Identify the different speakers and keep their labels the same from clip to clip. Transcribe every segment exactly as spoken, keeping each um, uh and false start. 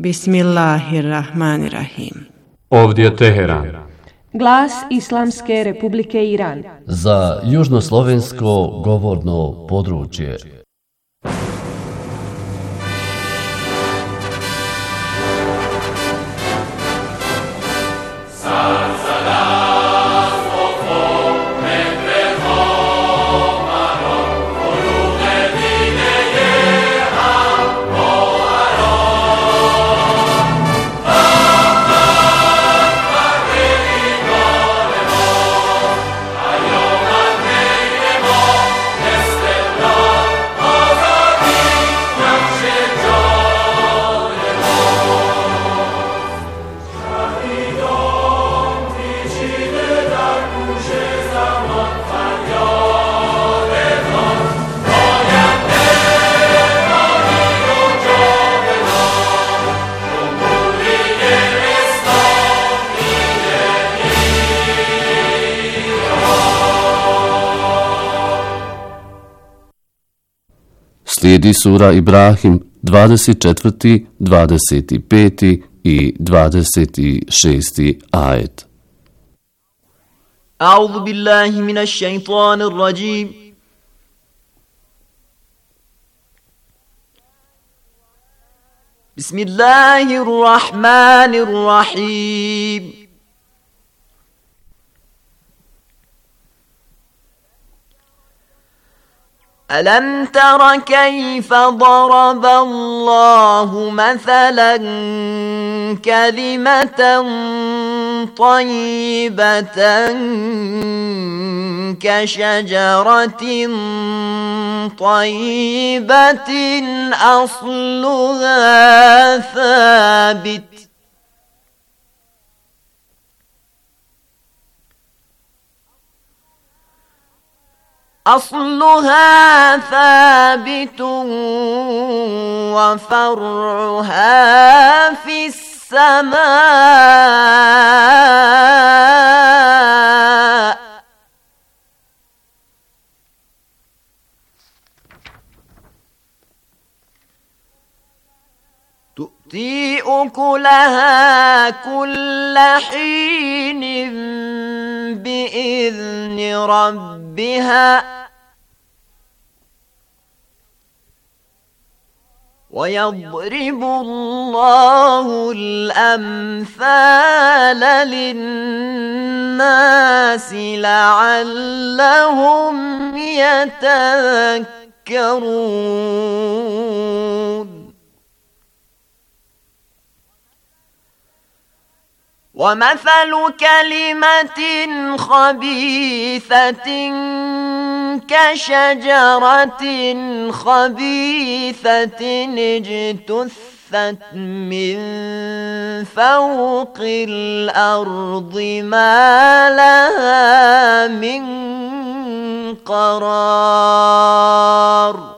Speaker 1: Bismillahirrahmanirrahim.
Speaker 2: Ovdje je Teheran.
Speaker 3: Glas Islamske Republike Iran.
Speaker 4: Za južnoslovensko govorno područje. Slijedi sura Ibrahim, dvadeset četvrti, dvadeset peti i dvadeset šesti ajet.
Speaker 5: A'udhu billahi minash shaitanir rajim. Bismillahirrahmanirrahim. ألم تر كيف ضرب الله مثلا كلمة طيبة كشجرة طيبة أصلها ثابت أصلها ثابت وفرعها في السماء تؤتي أكلها كل حين بإذن ربها ويضرب الله الأمثال للناس لعلهم يتذكرون ومثل كلمة خبيثة كشجرة خبيثة اجتثت من فوق الأرض ما لها من قرار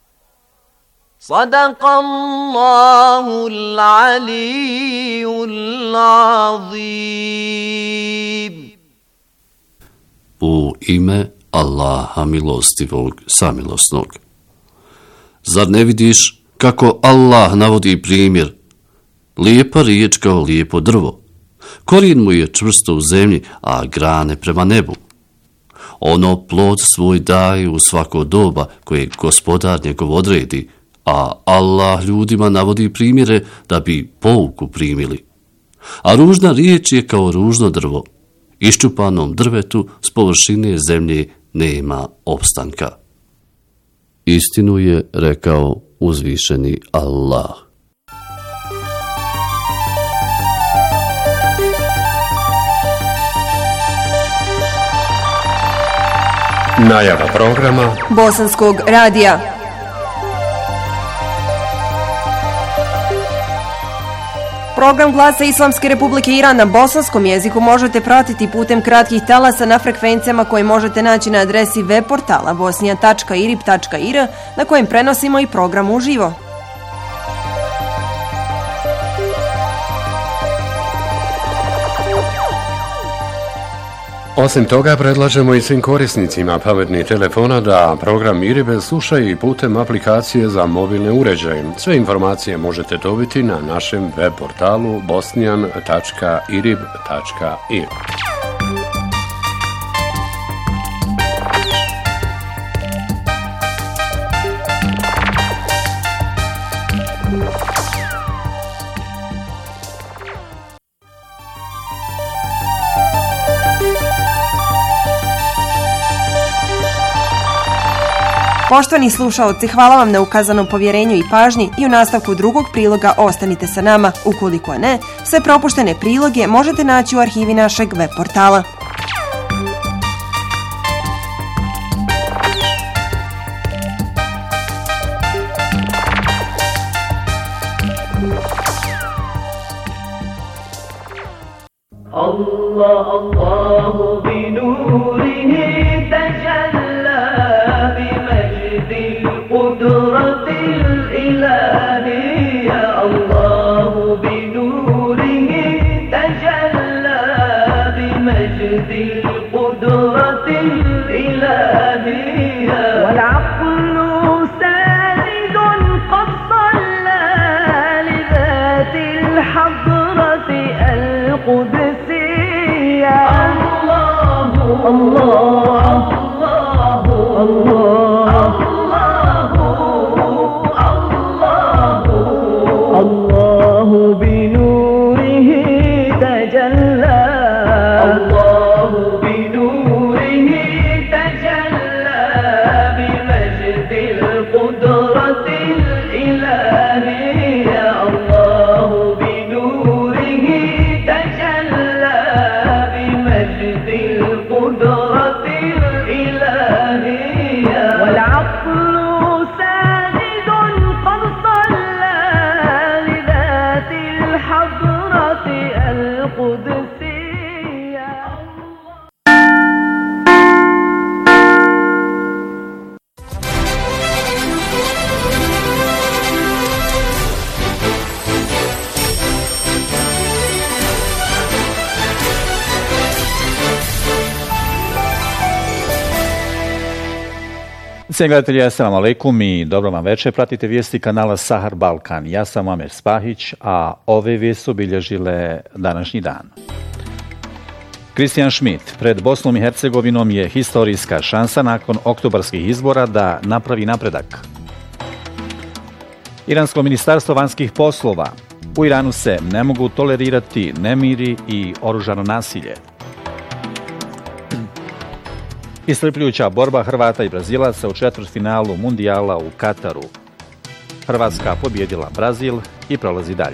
Speaker 5: صدق الله العلي العظيم.
Speaker 4: U ime Allaha milostivog, samilosnog. Zar ne vidiš kako Allah navodi primjer? Lijepa riječ kao lijepo drvo. Korijen mu je čvrsto u zemlji, a grane prema nebu. Ono plod svoj daje u svako doba koje gospodar njegov odredi, a Allah ljudima navodi primjere da bi pouku primili. A ružna riječ je kao ružno drvo. Iščupanom drvetu s površine zemlje nema opstanka. Istinu je rekao uzvišeni Allah.
Speaker 2: Najava programa
Speaker 3: Bosanskog radija. Program Glasa Islamske Republike Iran na bosanskom jeziku možete pratiti putem kratkih talasa na frekvencijama koje možete naći na adresi web portala bosnija tačka irib tačka ir na kojem prenosimo i program uživo.
Speaker 2: Osim toga, predlažemo i svim korisnicima pametnih telefona da program IRIB slušaju i putem aplikacije za mobilne uređaje. Sve informacije možete dobiti na našem web portalu bosnijan tačka irib tačka ir.
Speaker 3: Poštovani slušaoci, hvala vam na ukazanom povjerenju i pažnji i u nastavku drugog priloga ostanite sa nama. Ukoliko ne, sve propuštene priloge možete naći u arhivi našeg web portala.
Speaker 1: Allah Allahu bi nurihi tajalla bi majdil qudratil ilahiyya. Allahu bi nurihi tajalla bi majdil qudratil ilahiyya. Wal aqlu sanidun qad salla li dhatil hadrati al-qudus. الله الله الله الله الله بنوره تجلى الله بنوره تجلى بمجد القدرة الإلهية. الله بنوره تجلى بمجد القدرة الإلهية. والعقل ساجد قد صلى لذات الحضرة القدسية.
Speaker 6: Cijenjeni gledatelji, assalamu alaikum i dobro vam večer. Pratite vijesti kanala Sahar Balkan. Ja sam Amer Spahić, a ove vijesti su obilježile današnji dan. Christian Schmidt pred Bosnom i Hercegovinom je historijska šansa nakon oktobarskih izbora da napravi napredak. Iransko ministarstvo vanjskih poslova. U Iranu se ne mogu tolerirati nemiri i oružano nasilje. Iscrpljujuća borba Hrvata i Brazilaca u četvrtfinalu Mundijala u Kataru. Hrvatska pobijedila Brazil i prolazi dalje.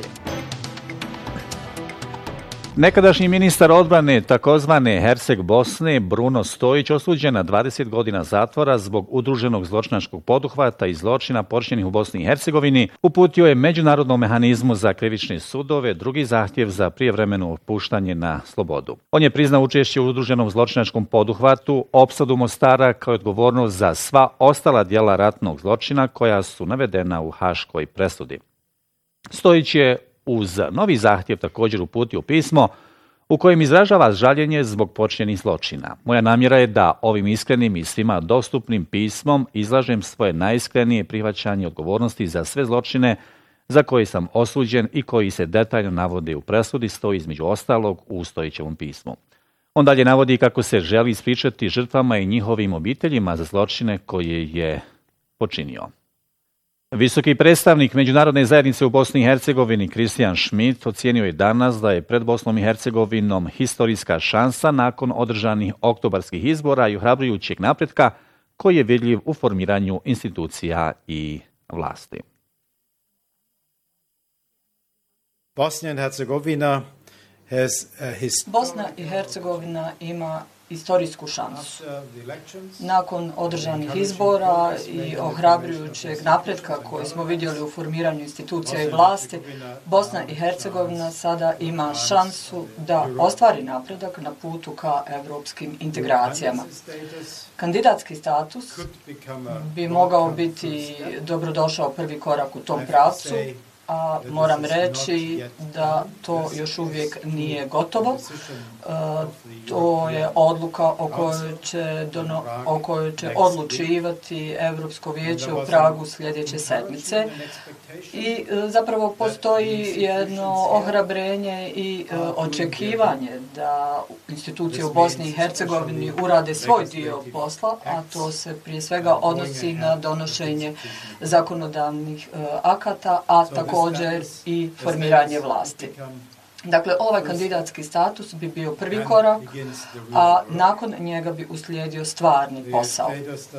Speaker 6: Nekadašnji ministar odbrane takozvane Herceg Bosne Bruno Stojić osuđen na dvadeset godina zatvora zbog udruženog zločinačkog poduhvata i zločina počinjenih u Bosni i Hercegovini uputio je Međunarodnom mehanizmu za krivične sudove drugi zahtjev za prijevremeno puštanje na slobodu. On je priznao učešće u udruženom zločinačkom poduhvatu, opsadu Mostara kao odgovornost za sva ostala djela ratnog zločina koja su navedena u haškoj presudi. Stojić je uz novi zahtjev također uputio pismo u kojem izražava žaljenje zbog počinjenih zločina. Moja namjera je da ovim iskrenim i svima dostupnim pismom izlažem svoje najiskrenije prihvaćanje odgovornosti za sve zločine za koje sam osuđen i koji se detaljno navode u presudi, stoji između ostalog u Stojićevom pismu. On dalje navodi kako se želi ispričati žrtvama i njihovim obiteljima za zločine koje je počinio. Visoki predstavnik Međunarodne zajednice u Bosni i Hercegovini Christian Schmidt ocijenio je danas da je pred Bosnom i Hercegovinom historijska šansa nakon održanih oktobarskih izbora i ohrabrujućeg napretka koji je vidljiv u formiranju institucija i vlasti.
Speaker 7: Bosnia and Herzegovina has a his-
Speaker 8: Bosna i Hercegovina ima historijsku šansu. Nakon održanih izbora i ohrabrujućeg napretka koji smo vidjeli u formiranju institucija i vlasti, Bosna i Hercegovina sada ima šansu da ostvari napredak na putu ka evropskim integracijama. Kandidatski status bi mogao biti dobrodošao prvi korak u tom pravcu a moram reći da to još uvijek nije gotovo. To je odluka o kojoj će, dono, o kojoj će odlučivati Europsko vijeće u Pragu sljedeće sedmice. I zapravo postoji jedno ohrabrenje i očekivanje da institucije u Bosni i Hercegovini urade svoj dio posla, a to se prije svega odnosi na donošenje zakonodavnih akata, a također i formiranje vlasti. Dakle, ovaj kandidatski status bi bio prvi korak, a nakon njega bi uslijedio stvarni posao.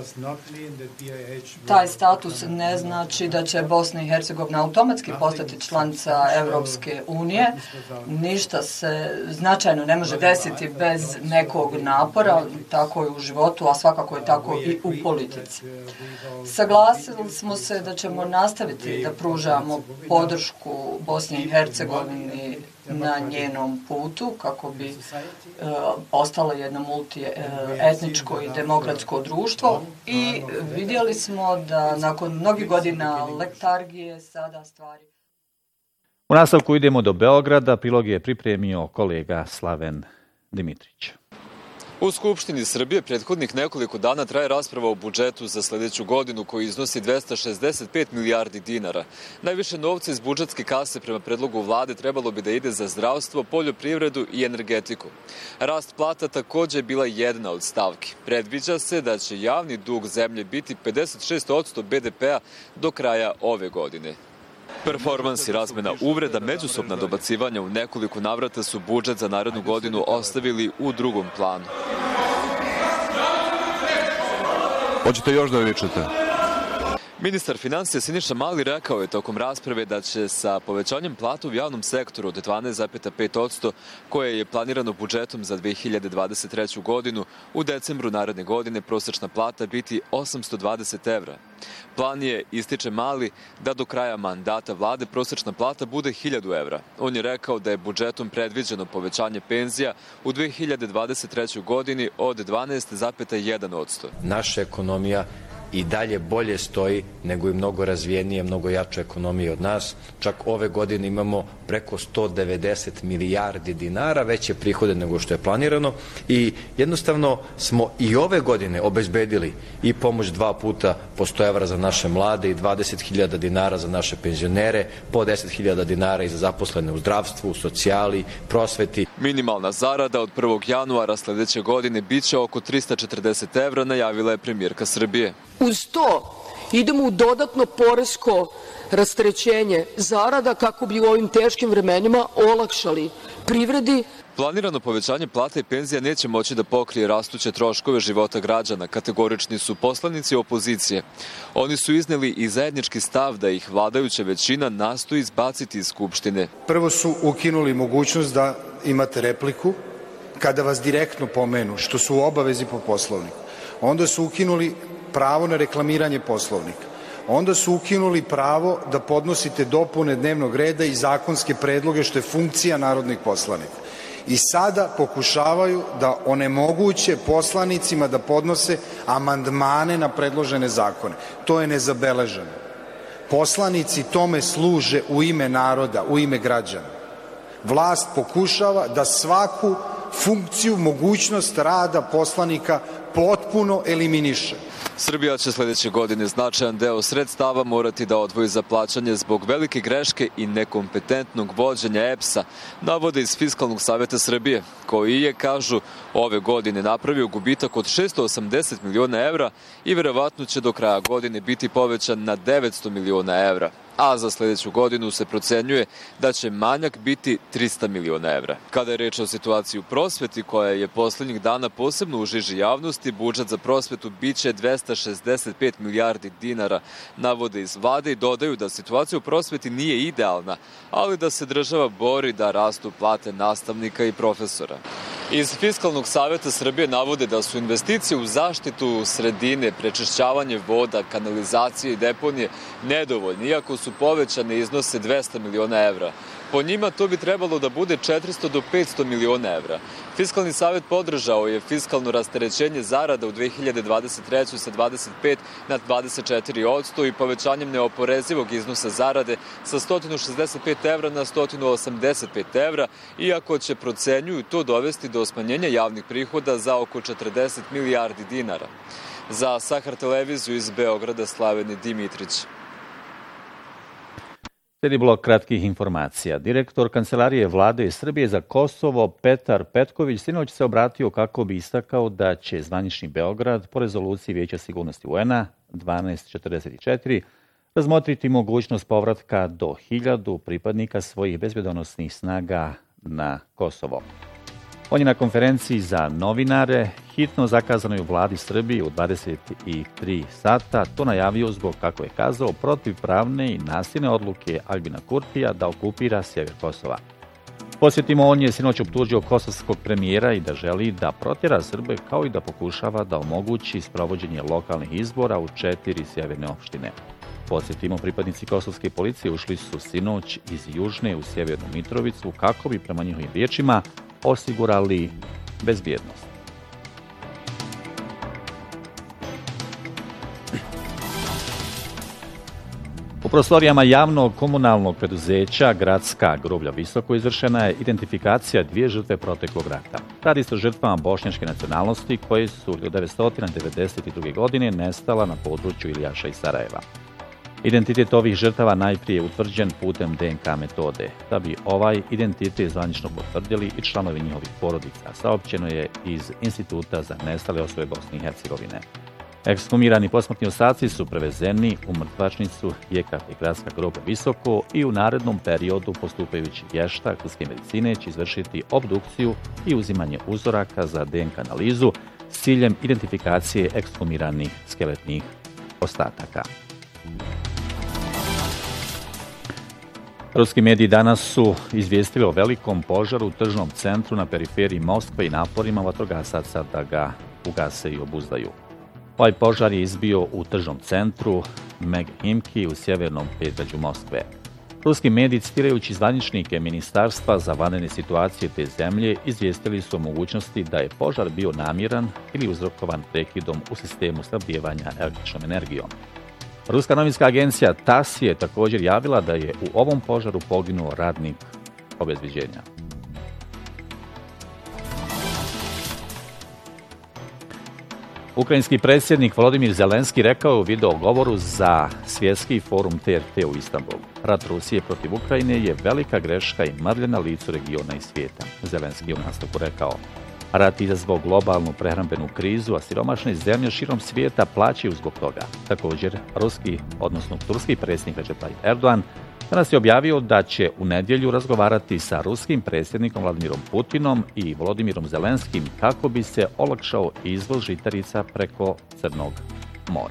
Speaker 8: Taj status ne znači da će Bosna i Hercegovina automatski postati članica Europske unije. Ništa se značajno ne može desiti bez nekog napora, tako je u životu, a svakako je tako i u politici. Saglasili smo se da ćemo nastaviti da pružamo podršku Bosni i Hercegovini na njenom putu kako bi e, ostalo jedno multietničko i demokratsko društvo i vidjeli smo da nakon mnogih godina letargije sada stvari...
Speaker 6: U nastavku idemo do Beograda, prilog je pripremio kolega Slaven Dimitrić.
Speaker 9: U Skupštini Srbije prethodnih nekoliko dana traje rasprava o budžetu za sljedeću godinu koji iznosi dvesta šezdeset pet milijardi dinara. Najviše novca iz budžetske kase prema predlogu vlade trebalo bi da ide za zdravstvo, poljoprivredu i energetiku. Rast plata također je bila jedna od stavki. Predviđa se da će javni dug zemlje biti pedeset šest posto be de pea do kraja ove godine. Performans i razmena uvreda, međusobna dobacivanja u nekoliko navrata su budžet za narednu godinu ostavili u drugom planu.
Speaker 10: Hoćete još da vičete?
Speaker 9: Ministar financija Siniša Mali rekao je tokom rasprave da će sa povećanjem plata u javnom sektoru od dvanaest zarez pet posto koje je planirano budžetom za dve hiljade dvadeset treću godinu u decembru naredne godine prosječna plata biti osamsto dvadeset evra. Plan je, ističe Mali, da do kraja mandata vlade prosječna plata bude hiljadu evra. On je rekao da je budžetom predviđeno povećanje penzija u dve hiljade dvadeset trećoj godini od dvanaest zarez jedan posto.
Speaker 11: Naša ekonomija i dalje bolje stoji nego i mnogo razvijenije, mnogo jače ekonomije od nas. Čak ove godine imamo preko sto devedeset milijardi dinara veće prihode nego što je planirano i jednostavno smo i ove godine obezbedili i pomoć dva puta po sto evra za naše mlade i dvadeset hiljada dinara za naše penzionere, po deset hiljada dinara i za zaposlene u zdravstvu, u socijali, prosveti.
Speaker 9: Minimalna zarada od prvog januara sljedeće godine biće oko trista četrdeset evra, najavila je premijerka Srbije.
Speaker 12: Uz to idemo u dodatno poresko rasterećenje zarada kako bi u ovim teškim vremenima olakšali privredi.
Speaker 9: Planirano povećanje plata i penzija neće moći da pokrije rastuće troškove života građana, kategorični su poslanici opozicije. Oni su izneli i zajednički stav da ih vladajuća većina nastoji izbaciti iz Skupštine.
Speaker 13: Prvo su ukinuli mogućnost da imate repliku kada vas direktno pomenu, što su u obavezi po Poslovniku. Onda su ukinuli pravo na reklamiranje Poslovnika. Onda su ukinuli pravo da podnosite dopune dnevnog reda i zakonske predloge, što je funkcija narodnih poslanika. I sada pokušavaju da onemoguće poslanicima da podnose amandmane na predložene zakone. To je nezabeleženo. Poslanici tome služe u ime naroda, u ime građana. Vlast pokušava da svaku funkciju, mogućnost rada poslanika potpuno eliminiše.
Speaker 9: Srbija će sljedeće godine značajan deo sredstava morati da odvoji za plaćanje zbog velike greške i nekompetentnog vođenja E P S-a, navode iz Fiskalnog saveta Srbije, koji je, kažu, ove godine napravio gubitak od šesto osamdeset miliona evra i verovatno će do kraja godine biti povećan na devetsto miliona evra. A za sljedeću godinu se procenjuje da će manjak biti trista miliona evra. Kada je reč o situaciji u prosveti, koja je posljednjih dana posebno u žiži javnosti, budžet za prosvetu biće dvesta šezdeset pet milijardi dinara, navode iz vlade i dodaju da situacija u prosveti nije idealna, ali da se država bori da rastu plate nastavnika i profesora. Iz Fiskalnog saveta Srbije navode da su investicije u zaštitu sredine, prečišćavanje voda, kanalizacije i deponije nedovoljne, iako su povećane iznose dvesta miliona evra. Po njima to bi trebalo da bude četiristo do petsto miliona evra. Fiskalni savjet podržao je fiskalno rasterećenje zarada u dve hiljade dvadeset trećoj sa dvadeset pet na dvadeset četiri posto i povećanjem neoporezivog iznosa zarade sa sto šezdeset pet evra na sto osamdeset pet evra, iako će, procenjuju, to dovesti do smanjenja javnih prihoda za oko četrdeset milijardi dinara. Za Sahar televiziju iz Beograda Slaveni Dimitrić.
Speaker 6: Slijedi blok kratkih informacija. Direktor Kancelarije Vlade Srbije za Kosovo Petar Petković sinoć se obratio kako bi istakao da će zvanični Beograd po rezoluciji Vijeća sigurnosti U N-a dvanaest četrdeset četiri razmotriti mogućnost povratka do hiljadu pripadnika svojih bezbednosnih snaga na Kosovo. On je na konferenciji za novinare hitno zakazanoj u Vladi Srbije u dvadeset tri sata to najavio zbog, kako je kazao, protivpravne i nasilne odluke Albina Kurtija da okupira sjever Kosova. Posjetimo, on je sinoć optužio kosovskog premijera i da želi da protjera Srbe, kao i da pokušava da omogući sprovođenje lokalnih izbora u četiri sjeverne opštine. Posjetimo, pripadnici kosovske policije ušli su sinoć iz Južne u sjevernu Mitrovicu kako bi, prema njihovim riječima, osigurali bezbjednost. U prostorijama javnog komunalnog preduzeća Gradska groblja Visoko izvršena je identifikacija dvije žrtve proteklog rata. Radi se o žrtvama bošnjačke nacionalnosti koje su hiljadu devetsto devedeset druge. godine nestala na području Ilijaša i Sarajeva. Identitet ovih žrtava najprije je utvrđen putem D N K metode. Da bi ovaj identitet zvanično potvrdili i članovi njihovih porodica, saopćeno je iz Instituta za nestale osobe Bosne i Hercegovine. Ekshumirani posmrtni ostaci su prevezeni u mrtvačnicu J K P Gradska groblja Visoko i u narednom periodu postupajući vještak sudske medicine će izvršiti obdukciju i uzimanje uzoraka za D N K analizu s ciljem identifikacije ekshumiranih skeletnih ostataka. Ruski mediji danas su izvijestili o velikom požaru u tržnom centru na periferiji Moskve i naporima vatrogasaca da ga ugase i obuzdaju. Ovaj požar je izbio u tržnom centru Meghimki u sjevernom predgrađu Moskve. Ruski mediji, citirajući zvaničnike Ministarstva za vanredne situacije te zemlje, izvijestili su o mogućnosti da je požar bio namjeran ili uzrokovan prekidom u sistemu snabdijevanja električnom energijom. Ruska novinska agencija TASS je također javila da je u ovom požaru poginuo radnik obezbeđenja. Ukrajinski predsjednik Volodimir Zelenski rekao je u videogovoru za svjetski forum T R T u Istanbulu: rat Rusije protiv Ukrajine je velika greška i mrlja na licu regiona i svijeta. Zelenski je u nastavku rekao: rat izazvao globalnu prehrambenu krizu, a siromašne zemlje širom svijeta plaćaju zbog toga. Također, ruski, odnosno turski predsjednik Recep Tayyip Erdogan danas je objavio da će u nedjelju razgovarati sa ruskim predsjednikom Vladimirom Putinom i Volodimirom Zelenskim kako bi se olakšao izvoz žitarica preko Crnog mora.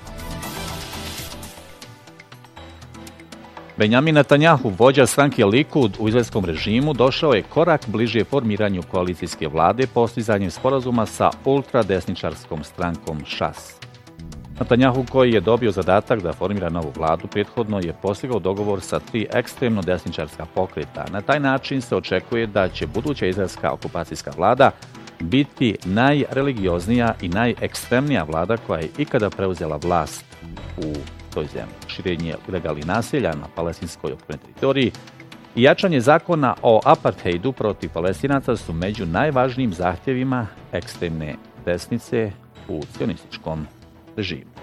Speaker 6: Benjamin Netanjahu, vođa stranke Likud u izraelskom režimu, došao je korak bliže formiranju koalicijske vlade postizanjem sporazuma sa ultradesničarskom strankom Šas. Netanjahu, koji je dobio zadatak da formira novu vladu, prethodno je postigao dogovor sa tri ekstremno desničarska pokreta. Na taj način se očekuje da će buduća izraelska okupacijska vlada biti najreligioznija i najekstremnija vlada koja je ikada preuzela vlast u toj zemlji. Širenje ilegalnih naselja na palestinskoj okupiranoj teritoriji i jačanje zakona o apartheidu protiv Palestinaca su među najvažnijim zahtjevima ekstremne desnice u cionističkom režimu.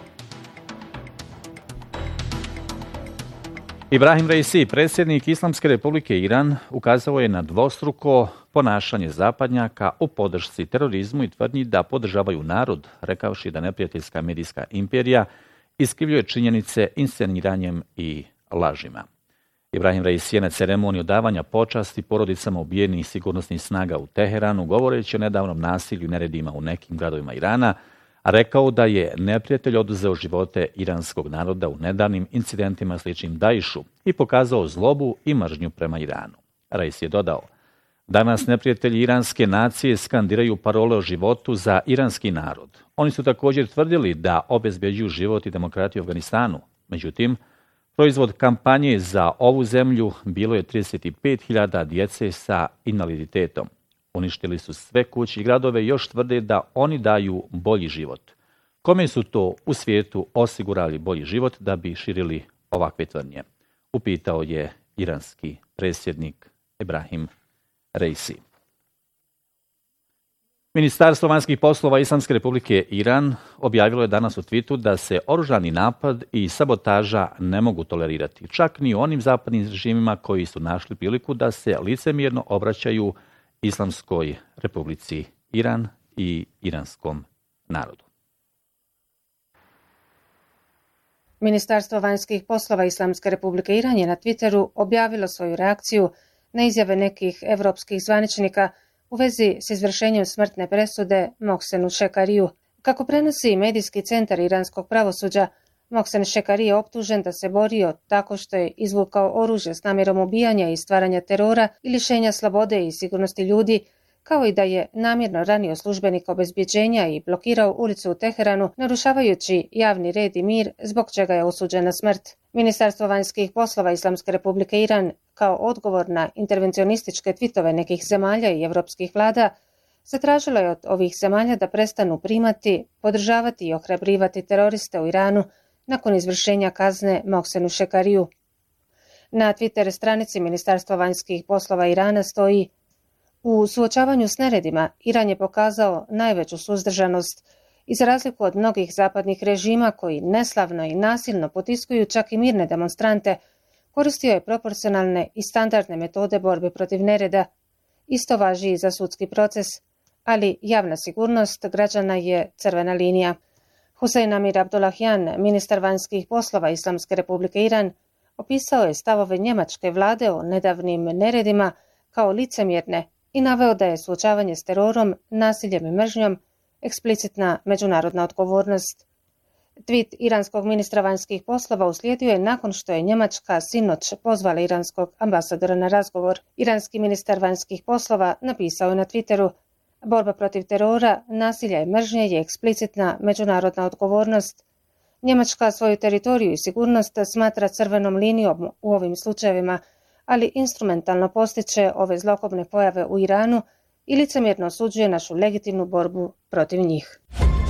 Speaker 6: Ibrahim Raisi, predsjednik Islamske republike Iran, ukazao je na dvostruko ponašanje zapadnjaka u podršci terorizmu i tvrdnji da podržavaju narod, rekavši da neprijateljska medijska imperija iskrivljuje činjenice insceniranjem i lažima. Ibrahim Raisi je na ceremoniju davanja počasti porodicama ubijenih sigurnosnih snaga u Teheranu, govoreći o nedavnom nasilju i neredima u nekim gradovima Irana, a rekao da je neprijatelj oduzeo živote iranskog naroda u nedavnim incidentima sličnim Daišu i pokazao zlobu i mržnju prema Iranu. Raisi je dodao: danas neprijatelji iranske nacije skandiraju parole o životu za iranski narod. Oni su također tvrdili da obezbeđuju život i demokratiju u Afganistanu. Međutim, Proizvod kampanje za ovu zemlju bilo je trideset pet hiljada djece sa invaliditetom. Uništili su sve kuće i gradove i još tvrde da oni daju bolji život. Kome su to u svijetu osigurali bolji život da bi širili ovakve tvrdnje? Upitao je iranski predsjednik Ebrahim Reisi. Ministarstvo vanjskih poslova Islamske republike Iran objavilo je danas u twitu da se oružani napad i sabotaža ne mogu tolerirati, čak ni u onim zapadnim režimima koji su našli priliku da se licemjerno obraćaju Islamskoj republici Iran i iranskom narodu.
Speaker 14: Ministarstvo vanjskih poslova Islamske republike Iran je na Twitteru objavilo svoju reakciju na izjave nekih evropskih zvaničnika u vezi s izvršenjem smrtne presude Mohsenu Šekariju. Kako prenosi medijski centar iranskog pravosuđa, Mohsen Šekari je optužen da se borio tako što je izvukao oružje s namjerom ubijanja i stvaranja terora i lišenja slobode i sigurnosti ljudi, kao i da je namjerno ranio službenika obezbjeđenja i blokirao ulicu u Teheranu, narušavajući javni red i mir, zbog čega je osuđen na smrt. Ministarstvo vanjskih poslova Islamske republike Iran, kao odgovor na intervencionističke tvitove nekih zemalja i evropskih vlada, zatražilo je od ovih zemalja da prestanu primati, podržavati i ohrabrivati teroriste u Iranu nakon izvršenja kazne Mohsenu Šekariju. Na Twitter stranici Ministarstva vanjskih poslova Irana stoji: u suočavanju s neredima Iran je pokazao najveću suzdržanost i za razliku od mnogih zapadnih režima koji neslavno i nasilno potiskuju čak i mirne demonstrante, koristio je proporcionalne i standardne metode borbe protiv nereda. Isto važi i za sudski proces, ali javna sigurnost građana je crvena linija. Husein Amir Abdullahian, ministar vanjskih poslova Islamske republike Iran, opisao je stavove njemačke vlade o nedavnim neredima kao licemjerne i naveo da je suočavanje s terorom, nasiljem i mržnjom eksplicitna međunarodna odgovornost. Tweet iranskog ministra vanjskih poslova uslijedio je nakon što je Njemačka sinoć pozvala iranskog ambasadora na razgovor. Iranski ministar vanjskih poslova napisao je na Twitteru: borba protiv terora, nasilja i mržnje je eksplicitna međunarodna odgovornost. Njemačka svoju teritoriju i sigurnost smatra crvenom linijom u ovim slučajevima, ali instrumentalno postiče ove zlokobne pojave u Iranu i licemjerno osuđuje našu legitimnu borbu protiv njih.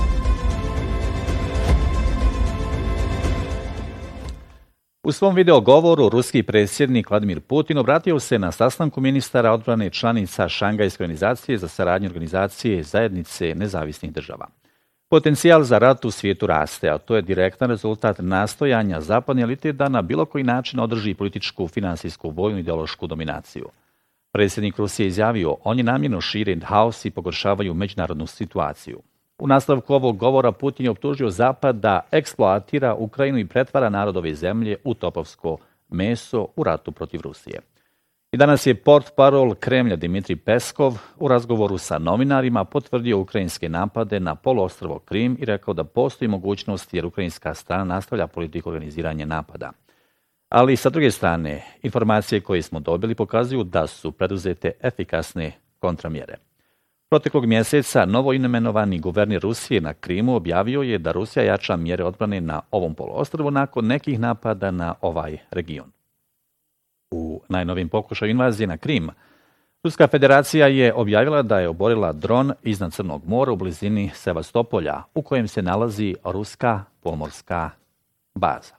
Speaker 6: U svom videogovoru ruski predsjednik Vladimir Putin obratio se na sastanku ministara odbrane članica Šangajske organizacije za saradnju organizacije zajednice nezavisnih država. Potencijal za rat u svijetu raste, a to je direktan rezultat nastojanja zapadne elite da na bilo koji način održi političku, finansijsku, vojnu i ideološku dominaciju. Predsjednik Rusije izjavio: oni namjerno šire haos i pogoršavaju međunarodnu situaciju. U nastavku ovog govora Putin je optužio Zapad da eksploatira Ukrajinu i pretvara narodove zemlje u topovsko meso u ratu protiv Rusije. I danas je portparol Kremlja Dimitrij Peskov u razgovoru sa novinarima potvrdio ukrajinske napade na poluostrvo Krim i rekao da postoji mogućnost jer ukrajinska strana nastavlja politiku organiziranja napada. Ali sa druge strane, informacije koje smo dobili pokazuju da su preduzete efikasne kontramjere. Proteklog mjeseca novoimenovani guverner Rusije na Krimu objavio je da Rusija jača mjere odbrane na ovom poluostrvu nakon nekih napada na ovaj region. U najnovijem pokušaju invazije na Krim, Ruska federacija je objavila da je oborila dron iznad Crnog mora u blizini Sevastopolja, u kojem se nalazi ruska pomorska baza.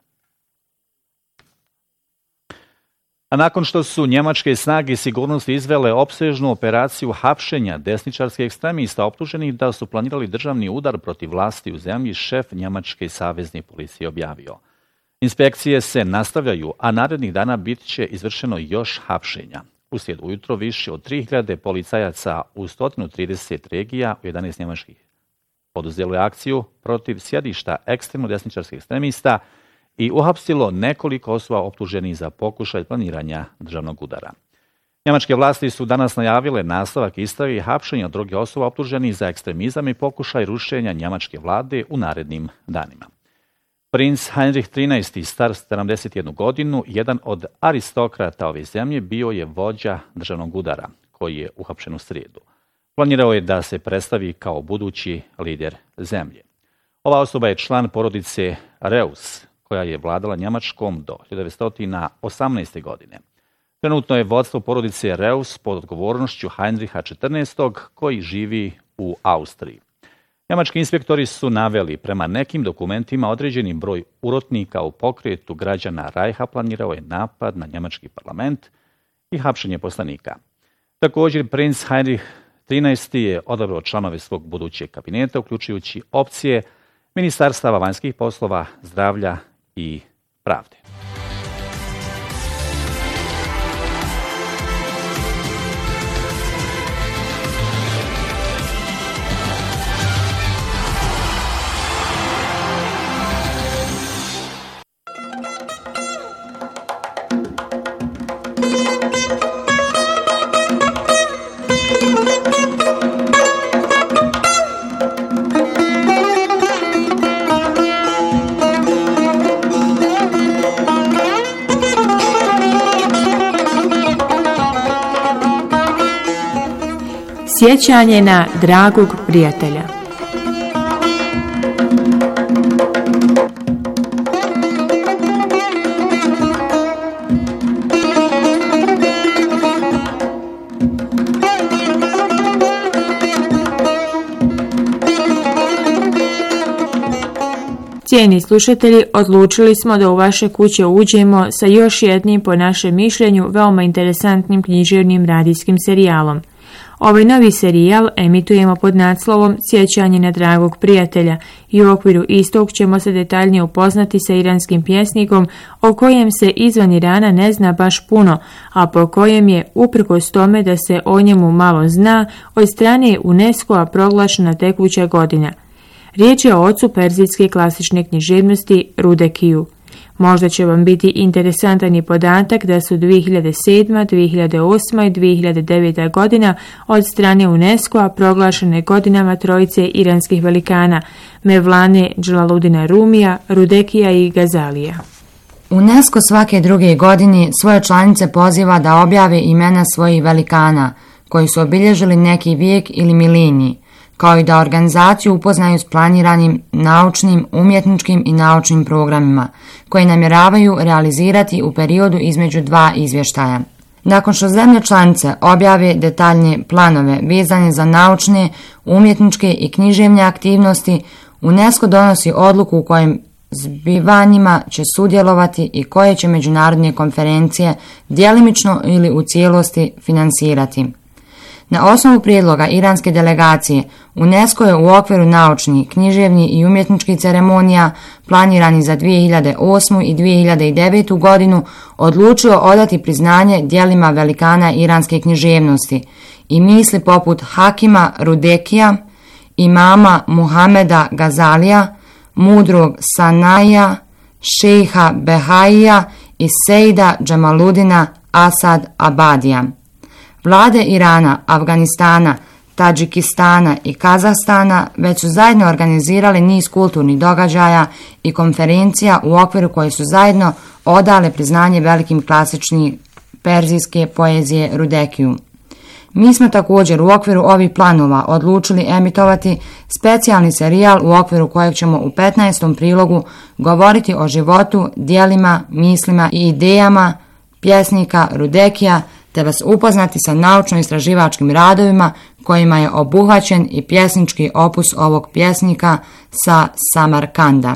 Speaker 6: A nakon što su njemačke snage sigurnosti izvele opsežnu operaciju hapšenja desničarskih ekstremista optuženih da su planirali državni udar protiv vlasti u zemlji, šef njemačke savezne policije objavio: inspekcije se nastavljaju, a narednih dana bit će izvršeno još hapšenja. Uslijed ujutro više od tri hiljade policajaca u sto trideset regija u jedanaest njemačkih poduzelo je akciju protiv sjedišta ekstremno desničarskih ekstremista i uhapsilo nekoliko osoba optuženih za pokušaj planiranja državnog udara. Njemačke vlasti su danas najavile nastavak istrage i hapšenja druge osoba optuženih za ekstremizam i pokušaj rušenja njemačke vlade u narednim danima. Princ Heinrich trinaesti, star sedamdeset jednu godinu, jedan od aristokrata ove zemlje, bio je vođa državnog udara, koji je uhapšen u srijedu. Planirao je da se predstavi kao budući lider zemlje. Ova osoba je član porodice Reus, koja je vladala Njemačkom do hiljadu devetsto osamnaeste. godine. Trenutno je vodstvo porodice Reus pod odgovornošću Heinricha četrnaestog koji živi u Austriji. Njemački inspektori su naveli prema nekim dokumentima određeni broj urotnika u pokretu građana Rajha planirao je napad na njemački parlament i hapšenje poslanika. Također, princ Heinrich trinaesti. je odabrao članove svog budućeg kabineta, uključujući opcije ministarstava vanjskih poslova, zdravlja i pravde.
Speaker 15: Sjećanje na dragog prijatelja. Cijeni slušatelji, odlučili smo da u vaše kuće uđemo sa još jednim, po našem mišljenju, veoma interesantnim književnim radijskim serijalom. Ovaj novi serijal emitujemo pod naslovom Sjećanje na dragog prijatelja i u okviru istog ćemo se detaljnije upoznati sa iranskim pjesnikom o kojem se izvan Irana ne zna baš puno, a po kojem je, uprkos tome da se o njemu malo zna, od strane UNESCO-a proglašena tekuća godina. Riječ je o ocu perzijske klasične književnosti Rudekiju. Možda će vam biti interesantan i podatak da su dvije hiljade sedma, dvije hiljade osma i dvije hiljade deveta. godina od strane UNESCO-a proglašene godinama trojice iranskih velikana Mevlane Dželaludina Rumija, Rudekija i Gazalija.
Speaker 16: UNESCO svake druge godine svoje članice poziva da objave imena svojih velikana koji su obilježili neki vijek ili milenij, kao i da organizaciju upoznaju s planiranim naučnim, umjetničkim i naučnim programima koje namjeravaju realizirati u periodu između dva izvještaja. Nakon što zemlje članice objave detaljne planove vezane za naučne, umjetničke i književne aktivnosti, UNESCO donosi odluku u kojem zbivanjima će sudjelovati i koje će međunarodne konferencije djelimično ili u cijelosti finansirati. Na osnovu prijedloga iranske delegacije, UNESCO je u okviru naučnih, književnih i umjetničkih ceremonija planirani za dvije hiljade osmu i dvije hiljade devetu. godinu odlučio odati priznanje djelima velikana iranske književnosti i misli poput Hakima Rudekija, imama Muhameda Gazalija, mudrog Sanaija, šejha Behaija i Sejda Džemaludina Asad Abadija. Vlade Irana, Afganistana, Tadžikistana i Kazahstana već su zajedno organizirali niz kulturnih događaja i konferencija u okviru koje su zajedno odale priznanje velikim klasičnih perzijske poezije Rudekiju. Mi smo također u okviru ovih planova odlučili emitovati specijalni serijal u okviru kojeg ćemo u petnaestom prilogu govoriti o životu, djelima, mislima i idejama pjesnika Rudekija, te vas upoznati sa naučno-istraživačkim radovima kojima je obuhvaćen i pjesnički opus ovog pjesnika sa Samarkanda.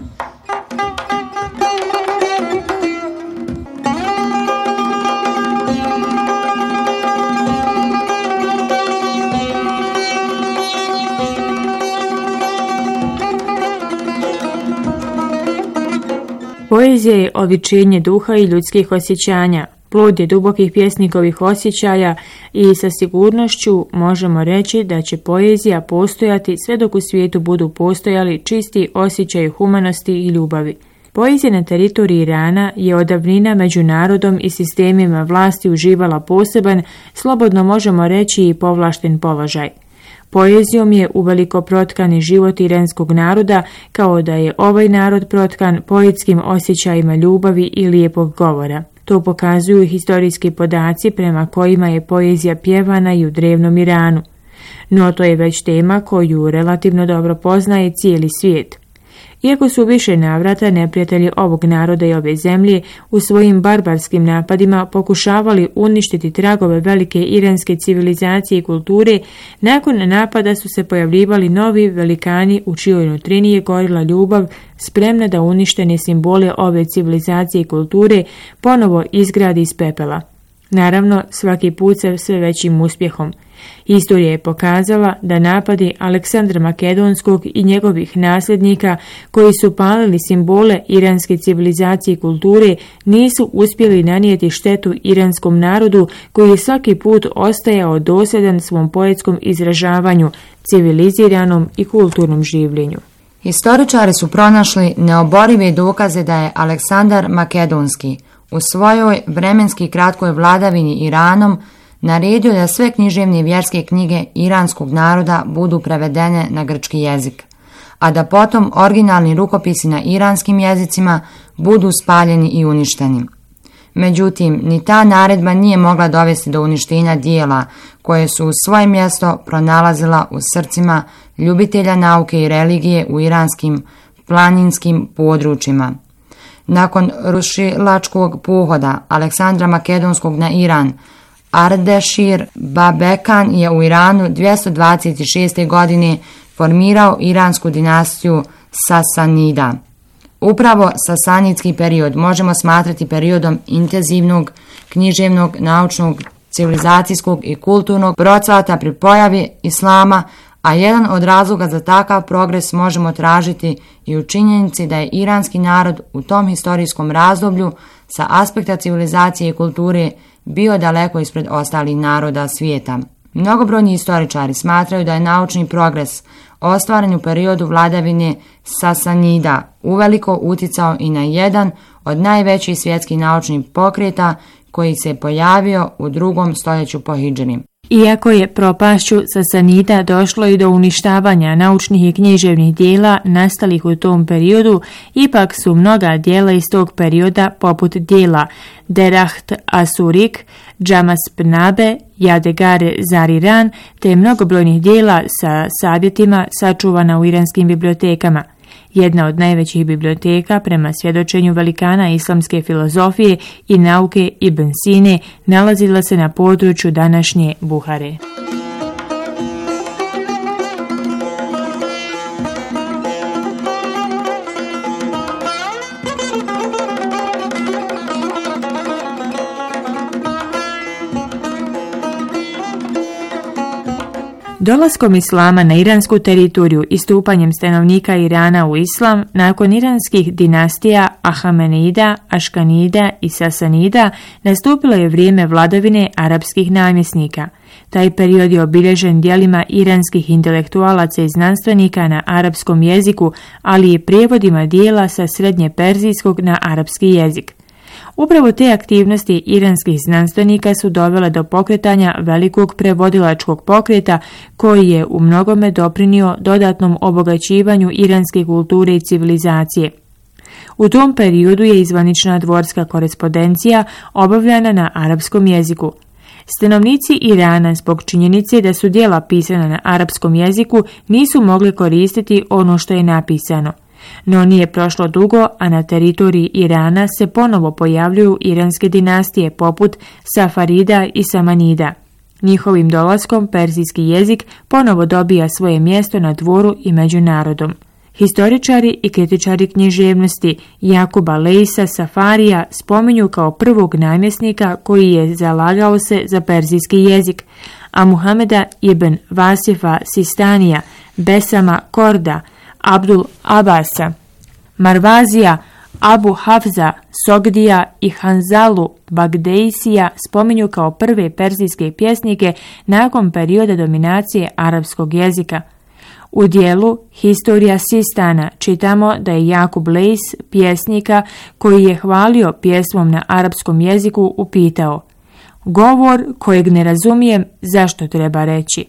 Speaker 15: Poezija je oličenje duha i ljudskih osjećanja. Plod je dubokih pjesnikovih osjećaja i sa sigurnošću možemo reći da će poezija postojati sve dok u svijetu budu postojali čisti osjećaj humanosti i ljubavi. Poezija na teritoriji Irana je od davnina među narodom i sistemima vlasti uživala poseban, slobodno možemo reći i povlašten položaj. Poezijom je uveliko protkani život iranskog naroda, kao da je ovaj narod protkan poetskim osjećajima ljubavi i lijepog govora. To pokazuju historijski podaci prema kojima je poezija pjevana i u drevnom Iranu. No to je već tema koju relativno dobro poznaje cijeli svijet. Iako su više navrata neprijatelji ovog naroda i ove zemlje u svojim barbarskim napadima pokušavali uništiti tragove velike iranske civilizacije i kulture, nakon napada su se pojavljivali novi velikani u čijoj nutrini je gorila ljubav, spremna da uništene simbole ove civilizacije i kulture ponovo izgradi iz pepela. Naravno, svaki put sa sve većim uspjehom. Istorija je pokazala da napadi Aleksandra Makedonskog i njegovih nasljednika koji su palili simbole iranske civilizacije i kulture nisu uspjeli nanijeti štetu iranskom narodu koji je svaki put ostajao dosljedan svom poetskom izražavanju, civiliziranom i kulturnom življenju.
Speaker 16: Historičari su pronašli neoborive dokaze da je Aleksandar Makedonski u svojoj vremenski kratkoj vladavini Iranom naredio da sve književne vjerske knjige iranskog naroda budu prevedene na grčki jezik, a da potom originalni rukopisi na iranskim jezicima budu spaljeni i uništeni. Međutim, ni ta naredba nije mogla dovesti do uništenja dijela koje su svoje mjesto pronalazila u srcima ljubitelja nauke i religije u iranskim planinskim područjima. Nakon rušilačkog pohoda Aleksandra Makedonskog na Iran, Ardešir Babekan je u Iranu dvjesto dvadeset šeste. godine formirao iransku dinastiju Sasanida. Upravo sasanidski period možemo smatrati periodom intenzivnog, književnog, naučnog, civilizacijskog i kulturnog procvata pri pojavi islama, a jedan od razloga za takav progres možemo tražiti i u činjenici da je iranski narod u tom historijskom razdoblju sa aspekta civilizacije i kulture bio daleko ispred ostalih naroda svijeta. Mnogobrojni historičari smatraju da je naučni progres ostvaren u periodu vladavine Sasanida uveliko uticao i na jedan od najvećih svjetskih naučnih pokreta koji se pojavio u drugom stoljeću po hidžri.
Speaker 15: Iako je propašću Sasanida došlo i do uništavanja naučnih i književnih dijela nastalih u tom periodu, ipak su mnoga dijela iz tog perioda poput dijela Deraht Asurik, Džamas Pnabe, Yadegare Zariran te mnogobrojnih dijela sa savjetima sačuvana u iranskim bibliotekama. Jedna od najvećih biblioteka prema svjedočenju velikana islamske filozofije i nauke Ibn Sine nalazila se na području današnje Buhare. Dolaskom islama na iransku teritoriju i stupanjem stanovnika Irana u islam, nakon iranskih dinastija Ahamenida, Aškanida i Sasanida, nastupilo je vrijeme vladavine arapskih namjesnika. Taj period je obilježen djelima iranskih intelektualaca i znanstvenika na arapskom jeziku, ali i prijevodima dijela sa srednje perzijskog na arapski jezik. Upravo te aktivnosti iranskih znanstvenika su dovele do pokretanja velikog prevodilačkog pokreta koji je u mnogome doprinio dodatnom obogaćivanju iranske kulture i civilizacije. U tom periodu je i zvanična dvorska korespondencija obavljana na arapskom jeziku. Stanovnici Irana zbog činjenice da su djela pisana na arapskom jeziku nisu mogli koristiti ono što je napisano. No nije prošlo dugo, a na teritoriji Irana se ponovo pojavljuju iranske dinastije poput Safarida i Samanida. Njihovim dolaskom perzijski jezik ponovo dobija svoje mjesto na dvoru i među narodom. Historičari i kritičari književnosti Jakuba Leisa Safarija spominju kao prvog namjesnika koji je zalagao se za perzijski jezik, a Muhameda ibn Vasifa Sistanija, Besama Korda, Abdul Abasa, Marvazija, Abu Hafza, Sogdija i Hanzalu Bagdejsija spominju kao prve perzijske pjesnike nakon perioda dominacije arapskog jezika. U dijelu Historija Sistana čitamo da je Jakub Leis, pjesnika koji je hvalio pjesmom na arapskom jeziku, upitao: govor kojeg ne razumijem, zašto treba reći?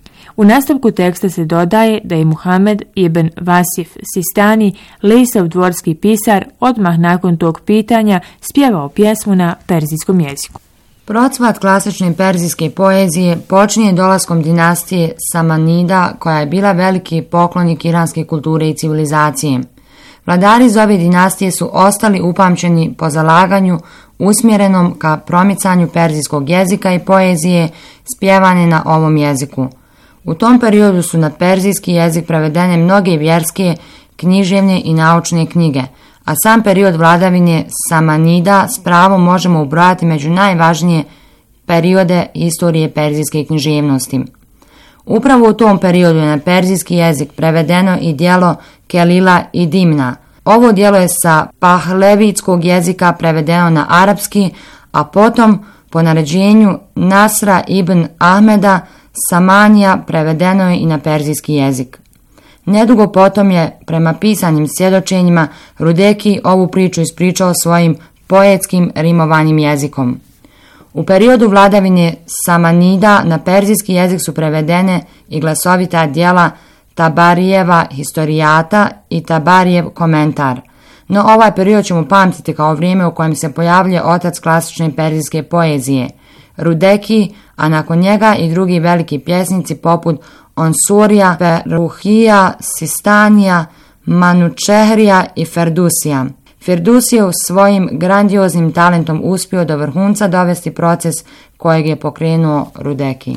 Speaker 15: U nastavku teksta se dodaje da je Muhamed ibn Vasif Sistani, Leisov dvorski pisar, odmah nakon tog pitanja spjevao pjesmu na perzijskom jeziku.
Speaker 16: Procvat klasične perzijske poezije počinje dolaskom dinastije Samanida, koja je bila veliki poklonik iranske kulture i civilizacije. Vladari iz ove dinastije su ostali upamćeni po zalaganju usmjerenom ka promicanju perzijskog jezika i poezije spjevane na ovom jeziku. U tom periodu su na perzijski jezik prevedene mnoge vjerske, književne i naučne knjige, a sam period vladavine Samanida s pravom možemo ubrojati među najvažnije periode istorije perzijske književnosti. Upravo u tom periodu je na perzijski jezik prevedeno i djelo Kelila i Dimna. Ovo djelo je sa pahlevitskog jezika prevedeno na arapski, a potom po naređenju Nasra ibn Ahmeda Samanija prevedeno je i na perzijski jezik. Nedugo potom je, prema pisanim svjedočenjima, Rudeki ovu priču ispričao svojim poetskim rimovanim jezikom. U periodu vladavine Samanida na perzijski jezik su prevedene i glasovita djela Tabarijeva historijata i Tabarijev komentar. No ovaj period ćemo pamtiti kao vrijeme u kojem se pojavljuje otac klasične perzijske poezije, Rudeki, a nakon njega i drugi veliki pjesnici poput Onsurija, Feruhija, Sistanija, Manučehrija i Ferdusija. Firdus je u svojim grandioznim talentom uspio do vrhunca dovesti proces kojeg je pokrenuo Rudeki.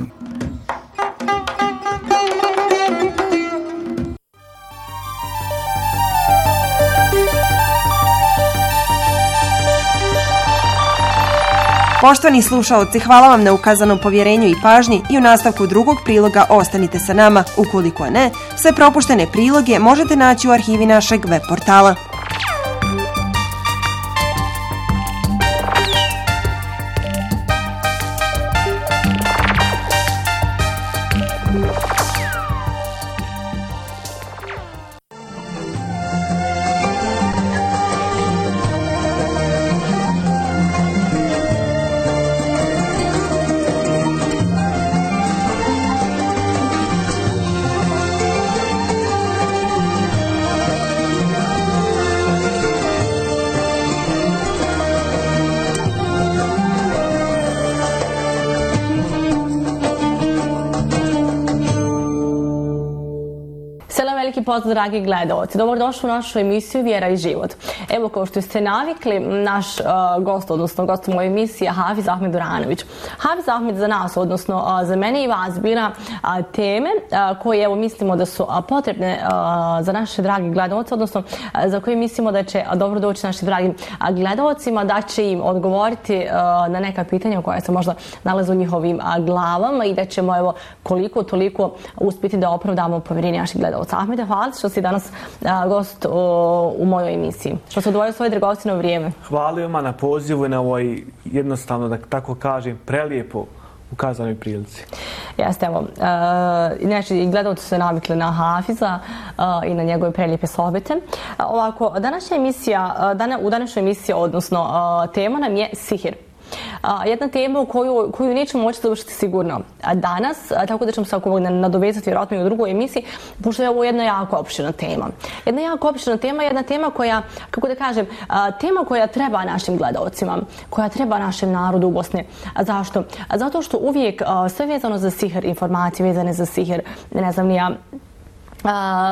Speaker 3: Poštovani slušaoci, hvala vam na ukazanom povjerenju i pažnji i u nastavku drugog priloga ostanite sa nama. Ukoliko ne, sve propuštene priloge možete naći u arhivi našeg web portala.
Speaker 17: Pozdrav, dragi gledalci. Dobrodošli u našu emisiju Vjera i život. Evo, kao što ste navikli, naš uh, gost, odnosno gost u mojoj emisiji je Hafiz Ahmed Duranović. Hafiz Ahmed za nas, odnosno uh, za mene i vas, bira uh, teme uh, koje evo, mislimo da su uh, potrebne uh, za naše dragi gledalce, odnosno uh, za koje mislimo da će uh, dobro doći našim dragim uh, gledalcima, da će im odgovoriti uh, na neka pitanja koja se možda nalaze u njihovim uh, glavama i da ćemo evo, koliko toliko uspjeti da opravdamo povjerenje naših gledalca. Ahmede, hvala što si danas a, gost o, u mojoj emisiji. Što se odvojio svoje dragocjeno vrijeme.
Speaker 18: Hvala vam na pozivu i na ovoj jednostavno, da tako kažem, prelijepo ukazanoj prilici.
Speaker 17: Jeste, evo. Uh, znači, gledalci su se navikli na Hafiza uh, i na njegove prelijepe sohbete. Uh, ovako, današnja emisija, uh, dana, u današnjoj emisiji, odnosno uh, tema nam je sihir. A, jedna tema u koju, koju nećemo moći završiti sigurno danas, a, tako da ćemo se ako nadovezati vjerojatno i u drugoj emisiji, pošto je ovo jedna jako opširna tema. Jedna jako opširna tema, jedna tema koja, kako da kažem, a, tema koja treba našim gledalcima, koja treba našem narodu u Bosni. A zašto? A zato što uvijek a, sve vezano za sihir, informacije vezane za sihir, ne znam ni ja, Uh,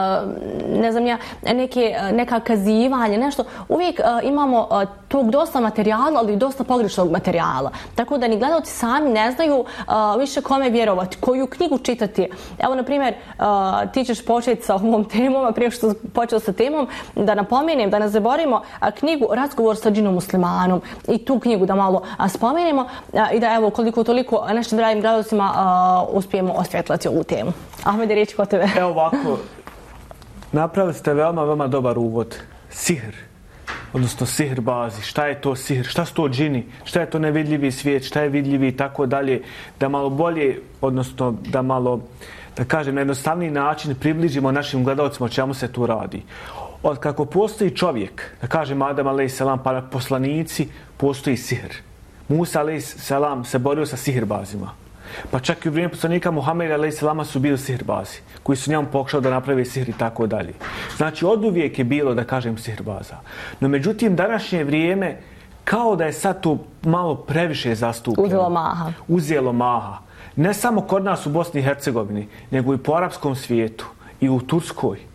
Speaker 17: ne znam ja, neke, neka kazivanja, nešto. Uvijek uh, imamo uh, tog dosta materijala, ali i dosta pogrešnog materijala. Tako da ni gledalci sami ne znaju uh, više kome vjerovati, koju knjigu čitati. Evo, na primjer, uh, ti ćeš početi sa ovom temom, a prije što počeo sa temom, da napomenem, da ne zaboravimo uh, knjigu Razgovor sa džinom muslimanom i tu knjigu da malo uh, spomenemo uh, i da evo koliko toliko našim dragim gledalcima uh, uspijemo osvjetlati ovu temu. Ahmede, riječ kod tebe.
Speaker 18: Evo ovako, napravili ste veoma, veoma dobar uvod. Sihr, odnosno sihr bazi. Šta je to sihr? Šta su to džini? Šta je to nevidljivi svijet? Šta je vidljivi i tako dalje? Da malo bolje, odnosno da malo, da kažem, na jednostavniji način približimo našim gledalcima o čemu se tu radi. Od kako postoji čovjek, da kažem Adam a.s. pa poslanici, postoji sihr. Musa a.s. se borio sa sihrbazima. Pa čak i u vrijeme poslanika Muhameda a.s. su bili sihrbazi, koji su njemu pokušali da naprave sihr i tako dalje. Znači, od uvijek je bilo, da kažem, sihrbaza. No, međutim, današnje vrijeme, kao da je sad to malo previše zastupljeno.
Speaker 17: Uzelo maha.
Speaker 18: Uzelo maha. Ne samo kod nas u Bosni i Hercegovini, nego i po arapskom svijetu i u Turskoj.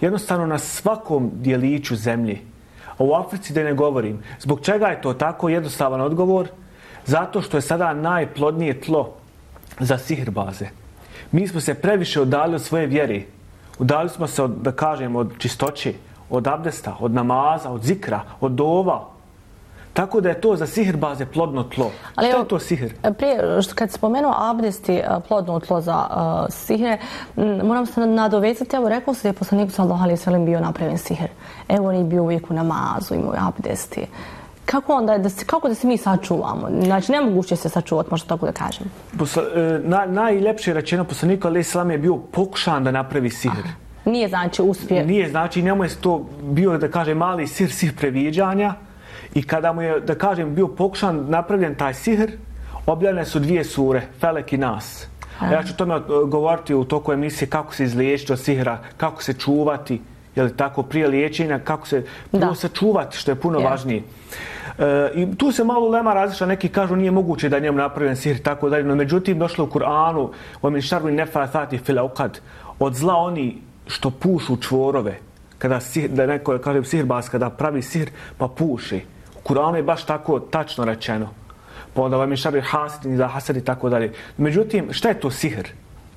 Speaker 18: jednostavno na svakom dijeliću zemlje. A u Africi da ne govorim. Zbog čega je to tako? Jednostavan odgovor. Zato što je sada najplodnije tlo za sihirbaze. Mi smo se previše udali od svoje vjere. Udali smo se, od, da kažem, od čistoće, od abdesta, od namaza, od zikra, od dova. Tako da je to za sihirbaze plodno tlo. Ali što je to sihir?
Speaker 17: Prije, kad si spomenuo abdesti plodno tlo za uh, sihire, moram se nadovezati, evo rekao se da je poslanik sallallahu alejhi ve sellem bio napravljen sihir. Evo on je bio uvijek u namazu, imao abdesti. Kako onda, da se, kako da se mi sačuvamo? Znači, nemoguće se sačuvati, možda tako da kažem.
Speaker 18: Posla, na, najljepše rečeno poslanika alejhi selam je bio pokušan da napravi sihir.
Speaker 17: Aha. Nije znači uspije.
Speaker 18: Nije znači, njemu je to bio, da kažem, mali sihir, sihir previđanja. I kada mu je, da kažem, bio pokušan napravljen taj sihr, objavljene su dvije sure, Felek i Nas. A ja ću o tome govoriti u toku emisije kako se izliječiti od sihra, kako se čuvati, je li tako, prije liječenja, kako se prvo sačuvati, što je puno yeah. važnije. E, I tu se malo lema različita, neki kažu nije moguće da njemu napravljen sihr, tako dalje, no međutim došlo u Kur'anu, وَمِنْ شَرِّ النَّفَّاثَاتِ فِي الْعُقَدِ, od zla oni što pušu čvorove, kada sihr, da neko kaže sihirbaz, kada pravi sihr pa puši. U Kur'anu je baš tako tačno rečeno. Pa onda vam je šari hasidin za hasad i tako dalje. Međutim, šta je to sihr?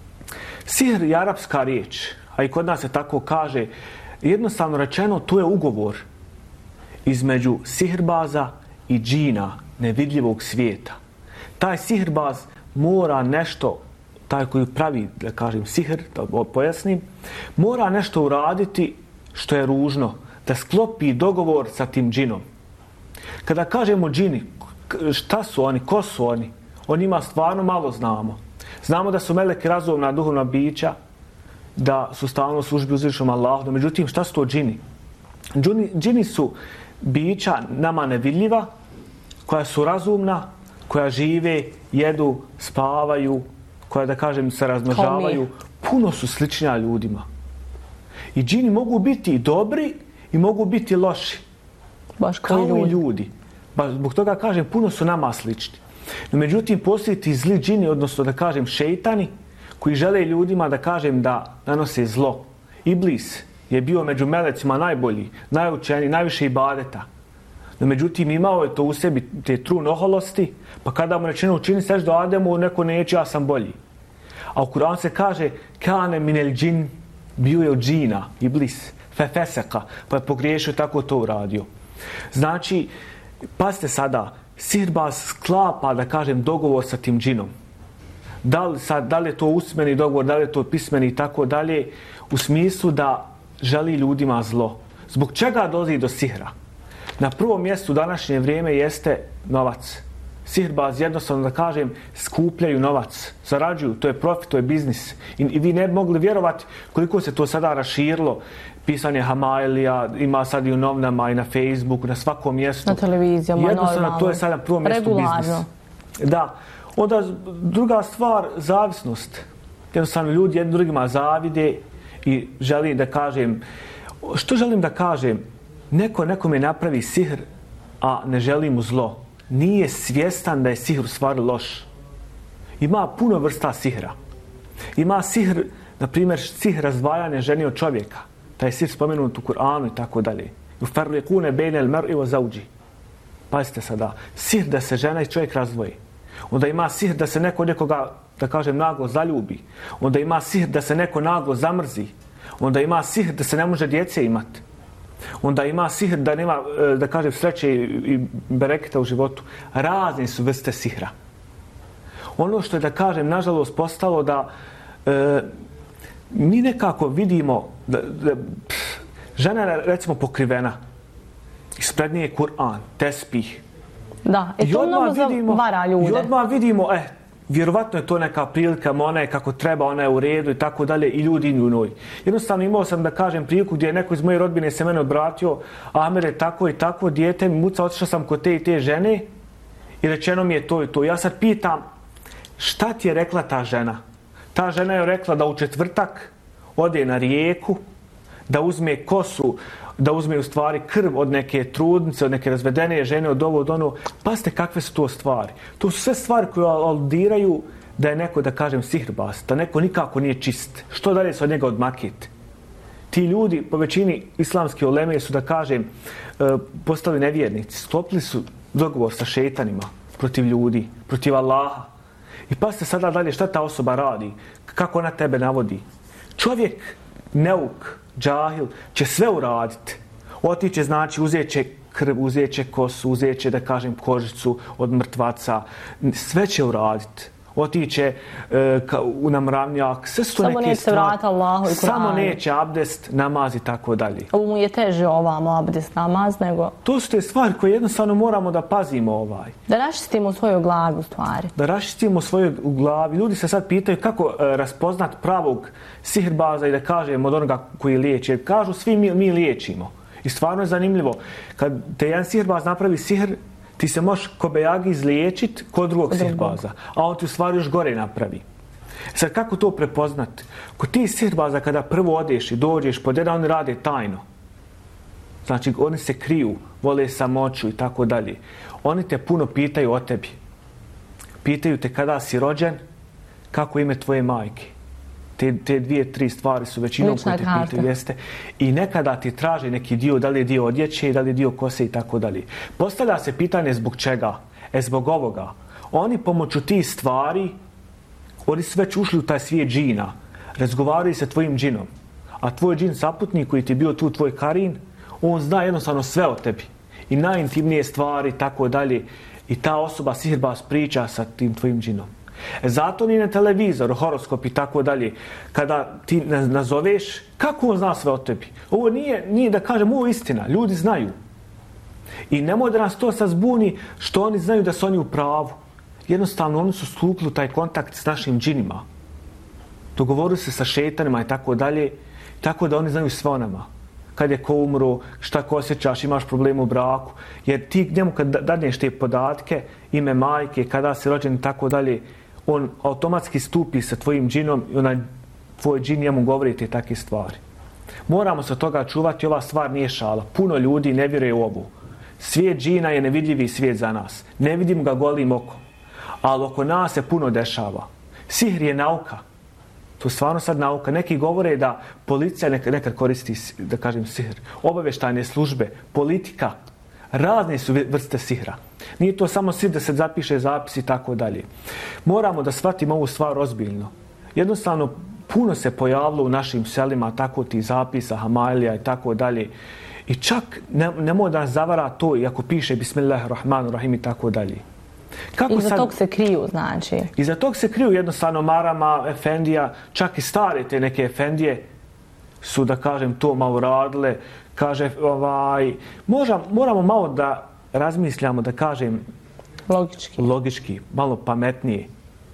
Speaker 18: Sihr je arapska riječ, a i kod nas se tako kaže. Jednostavno rečeno, to je ugovor između sihirbaza i džina, nevidljivog svijeta. Taj sihirbaz mora nešto, taj koji pravi, da kažem, sihr, da pojasnim, mora nešto uraditi što je ružno, da sklopi dogovor sa tim džinom. Kada kažemo džini, šta su oni, ko su oni, o njima stvarno malo znamo. Znamo da su meleki razumna duhovna bića, da su stalno u službi uzvišenom Allahu, no međutim šta su to džini? Džini, džini su bića nama nevidljiva, koja su razumna, koja žive, jedu, spavaju, koja, da kažem, se razmnožavaju. Puno su sličnija ljudima. I džini mogu biti i dobri i mogu biti loši.
Speaker 17: Baš kao, kao
Speaker 18: ljudi. i ljudi. Ba, zbog toga kažem, puno su nama slični. No, međutim, postoji ti zli džini, odnosno da kažem šeitani, koji žele ljudima da kažem da nanose zlo. Iblis je bio među melecima najbolji, najučeniji, najviše ibadeta. No, međutim, imao je to u sebi, te trun oholosti, pa kada mu rečeno učini seš do Ademu, neko neće, ja sam bolji. A u Kur'anu se kaže, kane minel džin, bio je od džina, Iblis, fefeseka, pa je pogriješio, tako to uradio. Znači, pazite sada, sihirbaz sklapa, da kažem, dogovor sa tim džinom. Da li, sad, da li je to usmeni dogovor, da li je to pismeni i tako dalje, u smislu da želi ljudima zlo. Zbog čega dolazi do sihra? Na prvom mjestu u današnje vrijeme jeste novac. Sihirbaz, jednostavno da kažem, skupljaju novac, zarađuju, to je profit, to je biznis. I, i vi ne bi mogli vjerovati koliko se to sada raširilo. Pisanje Hamailija, ima sad i u novinama i na Facebooku, na svakom mjestu.
Speaker 17: Na televizijama,
Speaker 18: jednostavno,
Speaker 17: normalno.
Speaker 18: to je sada na prvom mjestu biznis. Da. Onda druga stvar, zavisnost. Jednostavno ljudi jednim drugima zavide i želim da kažem, što želim da kažem, neko nekome napravi sihr, a ne želi mu zlo. Nije svjestan da je sihr u stvari loš. Ima puno vrsta sihra. Ima sihr, na primjer, sihr razdvajanja žene od čovjeka. Taj sihr spomenut u Kur'anu i tako dalje. Yufarriqune bejne al-mar'i wa zawji. Pazite sada, sihr da se žena i čovjek razdvoji. Onda ima sihr da se neko nekoga, da kažem, naglo zaljubi. Onda ima sihr da se neko naglo zamrzi. Onda ima sihr da se ne može djece imati. Onda ima sihr da nema, da kažem, sreće i bereketa u životu. Razne su vrste sihra. Ono što je, da kažem, nažalost postalo da e, mi nekako vidimo da, da pff, žena je, recimo, pokrivena. Ispred nje je Kur'an, tespih.
Speaker 17: Da, i to mnogo zavara ljude.
Speaker 18: I odmah vidimo, eh, vjerovatno je to neka prilika, ona je kako treba, ona je u redu i tako dalje, i ljudi u njoj. Jednostavno imao sam, da kažem, priliku gdje je neko iz moje rodbine se mene obratio, Amer je tako i tako, dijete mi muca, otišao sam kod te i te žene i rečeno mi je to i to. Ja sad pitam, šta ti je rekla ta žena? Ta žena je rekla da u četvrtak ode na rijeku, da uzme kosu, da uzme u stvari krv od neke trudnice, od neke razvedene žene, od ovo, od ono. Pazite kakve su to stvari. To su sve stvari koje aludiraju da je neko, da kažem, sihirbaz, da neko nikako nije čist. Što dalje se od njega odmakiti? Ti ljudi, po većini islamske uleme su, da kažem, postali nevjernici. Sklopili su dogovor sa šeitanima protiv ljudi, protiv Allaha. I pa ste sada dalje šta ta osoba radi, kako ona tebe navodi. Čovjek, neuk, džahil, će sve uraditi. Otiće, znači, uzet će krv, uzet će kosu, uzet će, da kažem, kožicu od mrtvaca. Sve će uraditi. Otiće e, ka, u namravnjak, sve su to
Speaker 17: samo
Speaker 18: neke stvari.
Speaker 17: Allahu i
Speaker 18: samo neće abdest, namaz i tako dalje.
Speaker 17: Ovo mu je teže ovamo abdest, namaz, nego...
Speaker 18: To su te stvari koje jednostavno moramo da pazimo ovaj.
Speaker 17: Da raščistimo svoju glavu stvari.
Speaker 18: Da raščistimo svoju glavi. Ljudi se sad pitaju kako e, raspoznat pravog sihirbaza i da kažem od onoga koji liječi. Jer kažu svi mi, mi liječimo. I stvarno je zanimljivo. Kad te jedan sihirbaz napravi sihr, ti se možeš ko bejagi izliječiti kod drugog sihirbaza, a on ti u stvari još gore napravi. Sad, kako to prepoznati? Kod ti sihirbaza kada prvo odeš i dođeš pod jedan, oni rade tajno. Znači, oni se kriju, vole samoću i tako dalje. Oni te puno pitaju o tebi. Pitaju te kada si rođen, kako ime tvoje majke. Te, te dvije, tri stvari su većinom koje te pitaju, jeste. I nekada ti traže neki dio, da li je dio odjeće, da li je dio kose i tako dalje. Postavlja se pitanje zbog čega? E, zbog ovoga. Oni pomoću tih stvari, oni su već ušli u taj svijet džina. Razgovaraju se tvojim džinom. A tvoj džin saputnik koji ti je bio tu, tvoj karin, on zna jednostavno sve o tebi. I najintimnije stvari, tako dalje. I ta osoba sihirbaz priča sa tim tvojim džinom. E zato ni na televizoru, horoskop i tako dalje, kada ti nazoveš, kako on zna sve o tebi? Ovo nije, nije da kažem, ovo je istina, ljudi znaju. I nemoj da nas to sad zbuni što oni znaju da su oni u pravu. Jednostavno, oni su stupili u taj kontakt s našim džinima. Dogovorili se sa šetanima i tako dalje, tako da oni znaju sve o nama. Kad je ko umro, šta ko osjećaš, imaš problem u braku. Jer ti njemu kad dadneš te podatke, ime majke, kada si rođen i tako dalje, on automatski stupi sa tvojim džinom i onaj tvoj džin njemu govori te takve stvari. Moramo se od toga čuvati, ova stvar nije šala. Puno ljudi ne vjeruje u ovu. Svijet džina je nevidljivi svijet za nas. Ne vidim ga golim okom. Ali oko nas se puno dešava. Sihr je nauka. To je stvarno sad nauka. Neki govore da policija nekad, nekad koristi, da kažem, sihr. Obavještajne službe, politika, razne su vrste sihra. Nije to samo sihr da se zapiše zapis i tako dalje. Moramo da shvatimo ovu stvar ozbiljno. Jednostavno, puno se pojavilo u našim selima tako ti zapisa, hamailija i tako dalje. I čak ne, nemoj da nas zavara to, iako piše Bismillahirrahmanirrahim i tako dalje.
Speaker 17: Kako I za sad, tog se kriju, znači?
Speaker 18: I za tog se kriju jednostavno marama, efendija, čak i stare te neke efendije su, da kažem, to malo radile. Kaže, ovaj, možda, moramo malo da razmišljamo, da kažem,
Speaker 17: logički,
Speaker 18: logički malo pametnije.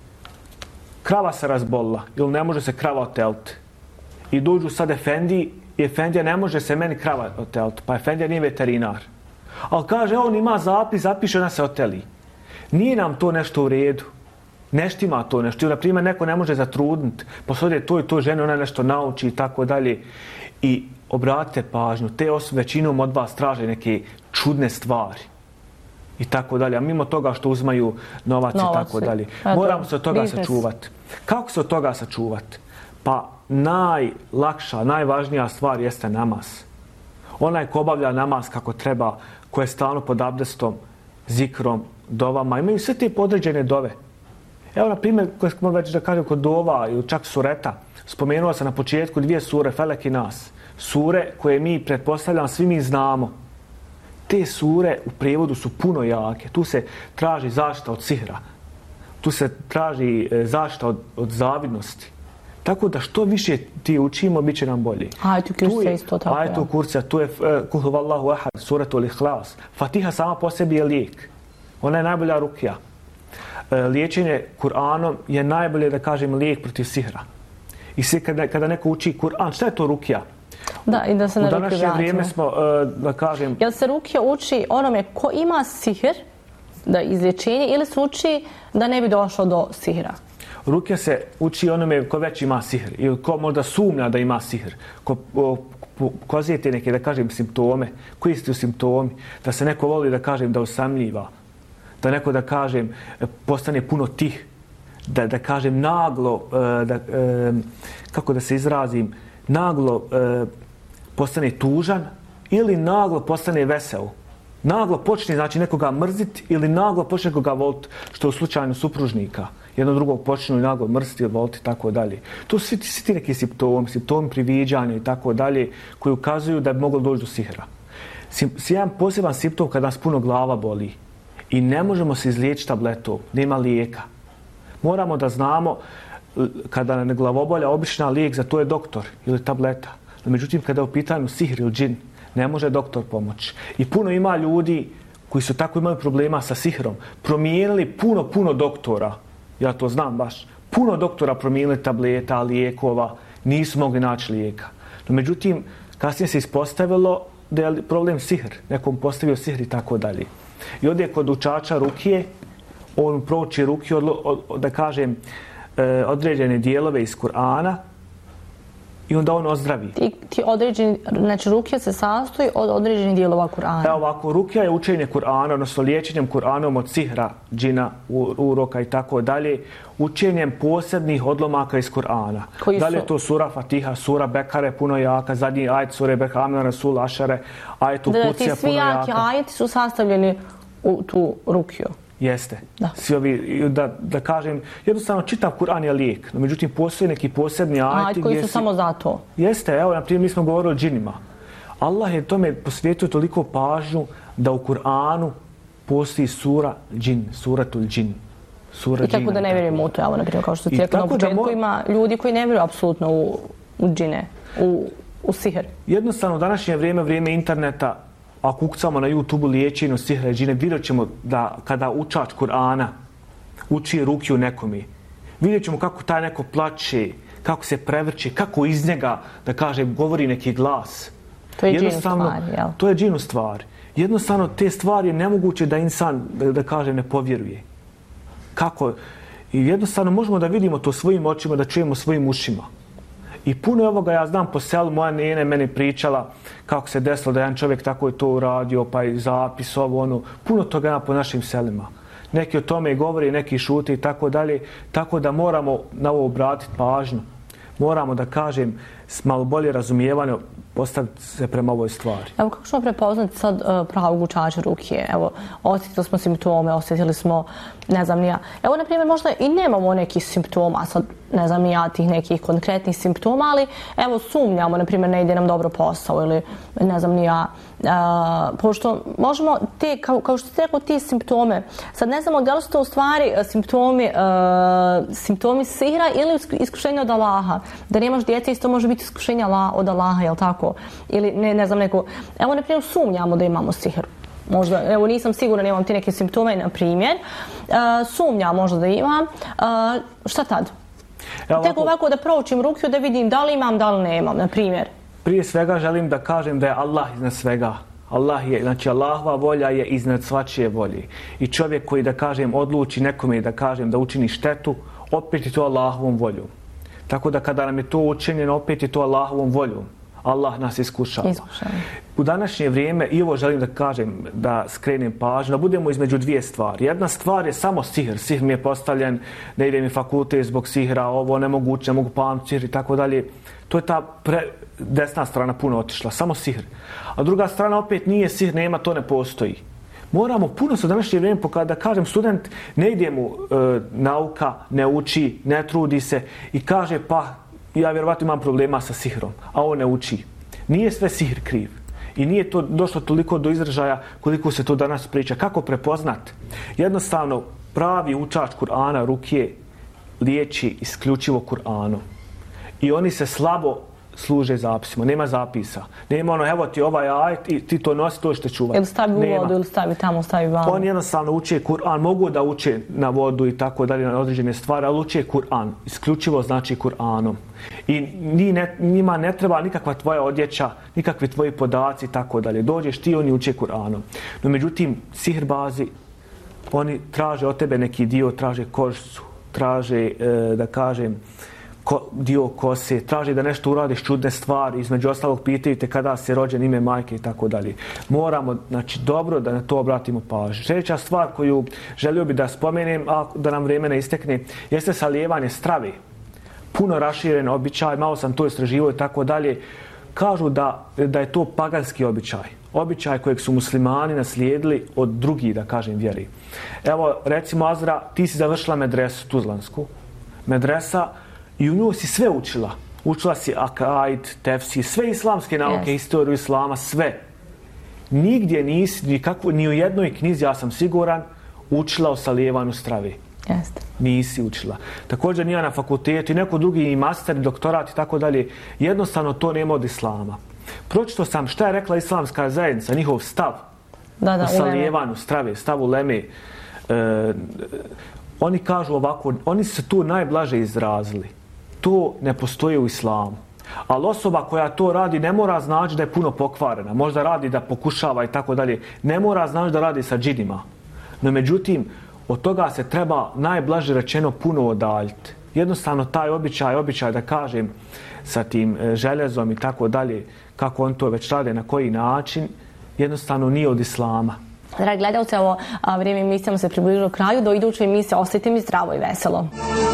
Speaker 18: Krava se razbolila, ili ne može se krava oteliti. I dođu sad efendiji, i efendija ne može se meni krava oteliti, pa efendija nije veterinar. Ali kaže, on ima zapis, zapiše, ona se oteli. Nije nam to nešto u redu. Nešto ima to nešto. Na primjer, neko ne može zatrudniti. Posodje to i to žene, ona nešto nauči i tako dalje. I obratite pažnju, te osobe većinom od vas traže neke čudne stvari. I tako dalje. A mimo toga što uzmaju novac, novac i tako dalje. Moramo se od toga biznes. sačuvati. Kako se od toga sačuvati? Pa najlakša, najvažnija stvar jeste namaz. Onaj ko obavlja namaz kako treba, ko je stalno pod abdestom, zikrom, dovama, imaju sve te podređene dove. Evo, na primjer, koje smo već da kažem kod dova ili čak sureta, spomenuo sam na početku dvije sure, Felek i Nas. Sure koje mi, pretpostavljam, svi mi znamo. Te sure u prijevodu su puno jake. Tu se traži zaštita od sihra. Tu se traži zaštita od, od zavidnosti. Tako da što više ti učimo, bit će nam bolje.
Speaker 17: Ajetu kursa isto tako.
Speaker 18: Ajetu kursa, tu je Kul huvallahu ahad, suratul ihlas. Fatiha sama po sebi je lijek. Ona je najbolja rukija. Liječenje Kur'anom je najbolje, da kažem, lijek protiv sihra. I svi kada, kada neko uči Kur'an, šta je to rukija?
Speaker 17: Da, i da se na rukiju vratimo. U
Speaker 18: današnje vrijeme smo, da kažem...
Speaker 17: Jel se rukija uči onome ko ima sihr, da izlječenje, ili se uči da ne bi došlo do sihra?
Speaker 18: Rukija se uči onome ko već ima sihr, ili ko možda sumnja da ima sihr, ko pokazuje te neke, da kažem, simptome, koji su simptomi, da se neko voli, da kažem, da usamljiva, da neko, da kažem, postane puno tih, da, da kažem, naglo, da, kako da se izrazim, naglo postane tužan ili naglo postane veseo. Naglo počne, znači, nekoga mrziti ili naglo počne nekoga voliti, što u slučaju supružnika. Jedno drugog počnu i naglo mrziti ili voliti i tako dalje. To su svi, svi ti neki simptomi, simptomi priviđanja i tako dalje, koji ukazuju da bi moglo doći do sihra. Sim, jedan poseban simptom kada nas puno glava boli i ne možemo se izliječiti tabletom, nema lijeka. Moramo da znamo kada nam je glavobolja, obična lijek za to je doktor ili tableta. No, međutim, kada je u pitanju sihr ili džin, ne može doktor pomoći. I puno ima ljudi koji su tako imali problema sa sihrom, promijenili puno, puno doktora. Ja to znam baš. Puno doktora promijenili tableta, lijekova, nisu mogli naći lijeka. No, međutim, kasnije se ispostavilo da je problem sihr. Nekom postavio sihr i tako dalje. I ovdje kod učača rukije, on prouči rukije, od, od, od, da kažem, e, određene dijelove iz Kur'ana i onda on ozdravi.
Speaker 17: Ti, ti određeni, znači rukija se sastoji od određenih dijelova Kur'ana.
Speaker 18: Evo ovako, rukija je učenje Kur'ana, odnosno liječenjem Kur'anom od sihra, džina, uroka i tako dalje, učenjem posebnih odlomaka iz Kur'ana. Da li je to sura Fatiha, sura Bekare, puno jaka, zadnji ajet sure Bekare, Amna Rasul, Ašare, ajet u Kucija, puno jaka.
Speaker 17: Da, ti svi jaki ajeti su sastavljeni u tu rukiju.
Speaker 18: Jeste. Da. Svi ovi, da, da kažem, jednostavno čitav Kur'an je lijek, no međutim postoje neki posebni ajeti.
Speaker 17: Ajeti koji su si... samo za to.
Speaker 18: Jeste, evo, naprimjer, mi smo govorili o džinima. Allah je tome posvijetio toliko pažnju da u Kur'anu postoji sura džin, suratul džin. Sura
Speaker 17: I tako
Speaker 18: džina,
Speaker 17: da ne vjerujemo u to, evo, naprimjer, kao što se cijeklo na početku mo... ima ljudi koji ne vjeruju apsolutno u, u džine, u, u sihr.
Speaker 18: Jednostavno, u današnje vrijeme, vrijeme interneta, ako ukucamo na YouTube-u liječenju sihra i džine, vidjet ćemo da kada učač Kur'ana uči rukiju nekome, vidjet ćemo kako taj neko plače, kako se prevrće, kako iz njega, da kažem, govori neki glas.
Speaker 17: To je džinu stvar, jel?
Speaker 18: To je džinu stvar. Jednostavno, te stvari je nemoguće da insan, da, da kažem, ne povjeruje. Kako? I jednostavno možemo da vidimo to svojim očima, da čujemo svojim ušima. I puno ovoga ja znam po selu, moja nene meni pričala kako se desilo da jedan čovjek tako je to uradio, pa i zapis ovo, ono, puno toga ima po našim selima. Neki o tome i govori, neki šute i tako dalje, tako da moramo na ovo obratiti pažnju. Moramo da kažem s malo bolje razumijevanje postaviti se prema ovoj stvari.
Speaker 17: Evo kako ćemo prepoznati sad uh, pravog učača rukije? Evo, osjetili smo simptome, osjetili smo, ne znam ni ja. Evo, na primjer, možda i nemamo nekih simptoma, sad ne znam ni ja tih nekih konkretnih simptoma, ali evo sumnjamo, na primjer, ne ide nam dobro posao ili ne znam ni ja. Uh, pošto možemo te, kao, kao što ste rekao, ti simptome, sad ne znamo da li su to u stvari simptomi, uh, simptomi sihra ili iskušenja od Allaha. Da nemaš djece, isto može biti iskušenja od Allaha, jel tako? Ili ne, ne znam neko, evo na primjer sumnjamo da imamo sihr. Možda, evo nisam sigurna, nemam ti neke simptome, na primjer. Uh, sumnjam možda da imam. Uh, šta tad? Evo, Tek ovako da proučim rukiju da vidim da li imam, da li nemam, na primjer.
Speaker 18: Prije svega želim da kažem da je Allah iznad svega. Allah je, znači Allahova volja je iznad svačije volje. I čovjek koji, da kažem, odluči nekome da kažem da učini štetu, opet je to Allahovom voljom. Tako da kada nam je to učinjeno, opet je to Allahovom voljom. Allah nas iskušava.
Speaker 17: Iskušava.
Speaker 18: U današnje vrijeme, i ovo želim da kažem, da skrenem pažnju, da budemo između dvije stvari. Jedna stvar je samo sihr. Sihr mi je postavljen, ne ide mi fakultet zbog sihra, ovo nemoguće, ne mogu pamtiti sihr i tako dalje. To je ta pre, desna strana puno otišla, samo sihr. A druga strana opet nije sihr, nema, to ne postoji. Moramo puno se u današnje vrijeme, da kažem, student ne ide mu e, nauka, ne uči, ne trudi se i kaže pa ja vjerovatno imam problema sa sihrom, a on ne uči. Nije sve sihr kriv. I nije to došlo toliko do izražaja koliko se to danas priča. Kako prepoznat? Jednostavno, pravi učač Kur'ana, rukije, liječi isključivo Kur'anom. I oni se slabo služe zapisima, nema zapisa. Nema ono, evo ti ovaj ajet i ti to nosi, to što čuvati.
Speaker 17: Ili stavi u vodu, ili stavi tamo, stavi vamo.
Speaker 18: Oni jednostavno uče Kur'an, mogu da uče na vodu i tako dalje, na određene stvari, ali uče Kur'an, isključivo znači Kur'anom. I ne, njima ne treba nikakva tvoja odjeća, nikakvi tvoji podaci i tako dalje. Dođeš ti, oni uče Kur'anom. No međutim, sihrbazi, oni traže od tebe neki dio, traže kožicu, traže, e, da kažem, Ko, dio kose, traži da nešto uradiš čudne stvari, između ostalog pitaju te kada si rođen, ime majke i tako dalje. Moramo, znači, dobro da na to obratimo pažnju. Sljedeća stvar koju želio bi da spomenem, a da nam vrijeme ne istekne, jeste salijevanje strave. Puno raširen običaj, malo sam to istraživao i tako dalje. kažu da, da je to paganski običaj. Običaj kojeg su muslimani naslijedili od drugih, da kažem, vjeri. Evo, recimo, Azra, ti si završila medresu Tuzlansku. Medresa i u nju si sve učila. Učila si akaid, tefsir, sve islamske nauke, yes. Historiju islama, sve. Nigdje nisi, nikakvo, ni u jednoj knjizi, ja sam siguran, učila o salijevanju strave.
Speaker 17: Jeste.
Speaker 18: Nisi učila. Također nije na fakultetu i neko drugi i master, doktorat i tako dalje. Jednostavno to nema od islama. Pročito sam šta je rekla islamska zajednica, njihov stav
Speaker 17: da, da,
Speaker 18: o salijevanju strave, stav uleme. E, oni kažu ovako, oni su tu najblaže izrazili. To ne postoji u islamu. Ali osoba koja to radi ne mora znači da je puno pokvarena. Možda radi da pokušava i tako dalje. Ne mora znači da radi sa džinima. No međutim, od toga se treba najblaže rečeno puno odaljiti. Jednostavno taj običaj, običaj da kažem sa tim željezom i tako dalje, kako on to već rade, na koji način, jednostavno nije od islama.
Speaker 17: Dragi gledalci, ovo vrijeme emisijama se približilo kraju. Do iduće emisije ostajte mi zdravo i veselo.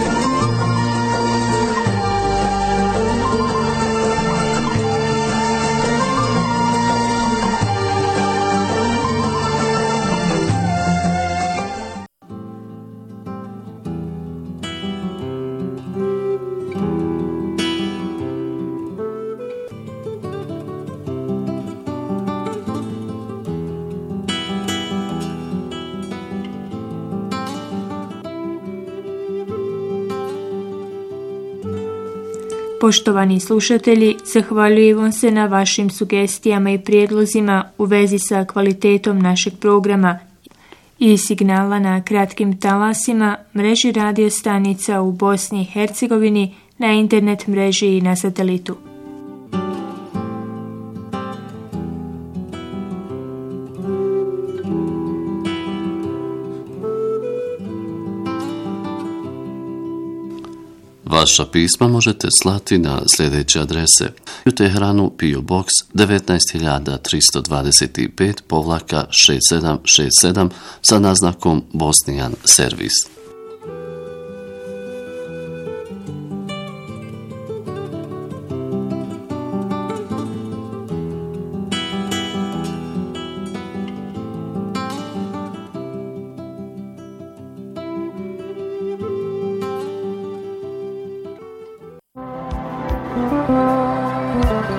Speaker 15: Poštovani slušatelji, zahvaljujemo se na vašim sugestijama i prijedlozima u vezi sa kvalitetom našeg programa i signala na kratkim talasima, mreži radio stanica u Bosni i Hercegovini, na internet mreži i na satelitu.
Speaker 4: Vaša pisma možete slati na sljedeće adrese: u Teheranu P O Box devetnaest hiljada tristo dvadeset pet povlaka šest sedam šest sedam sa naznakom Bosnijan servis.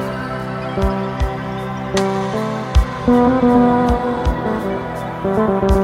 Speaker 1: Thank you.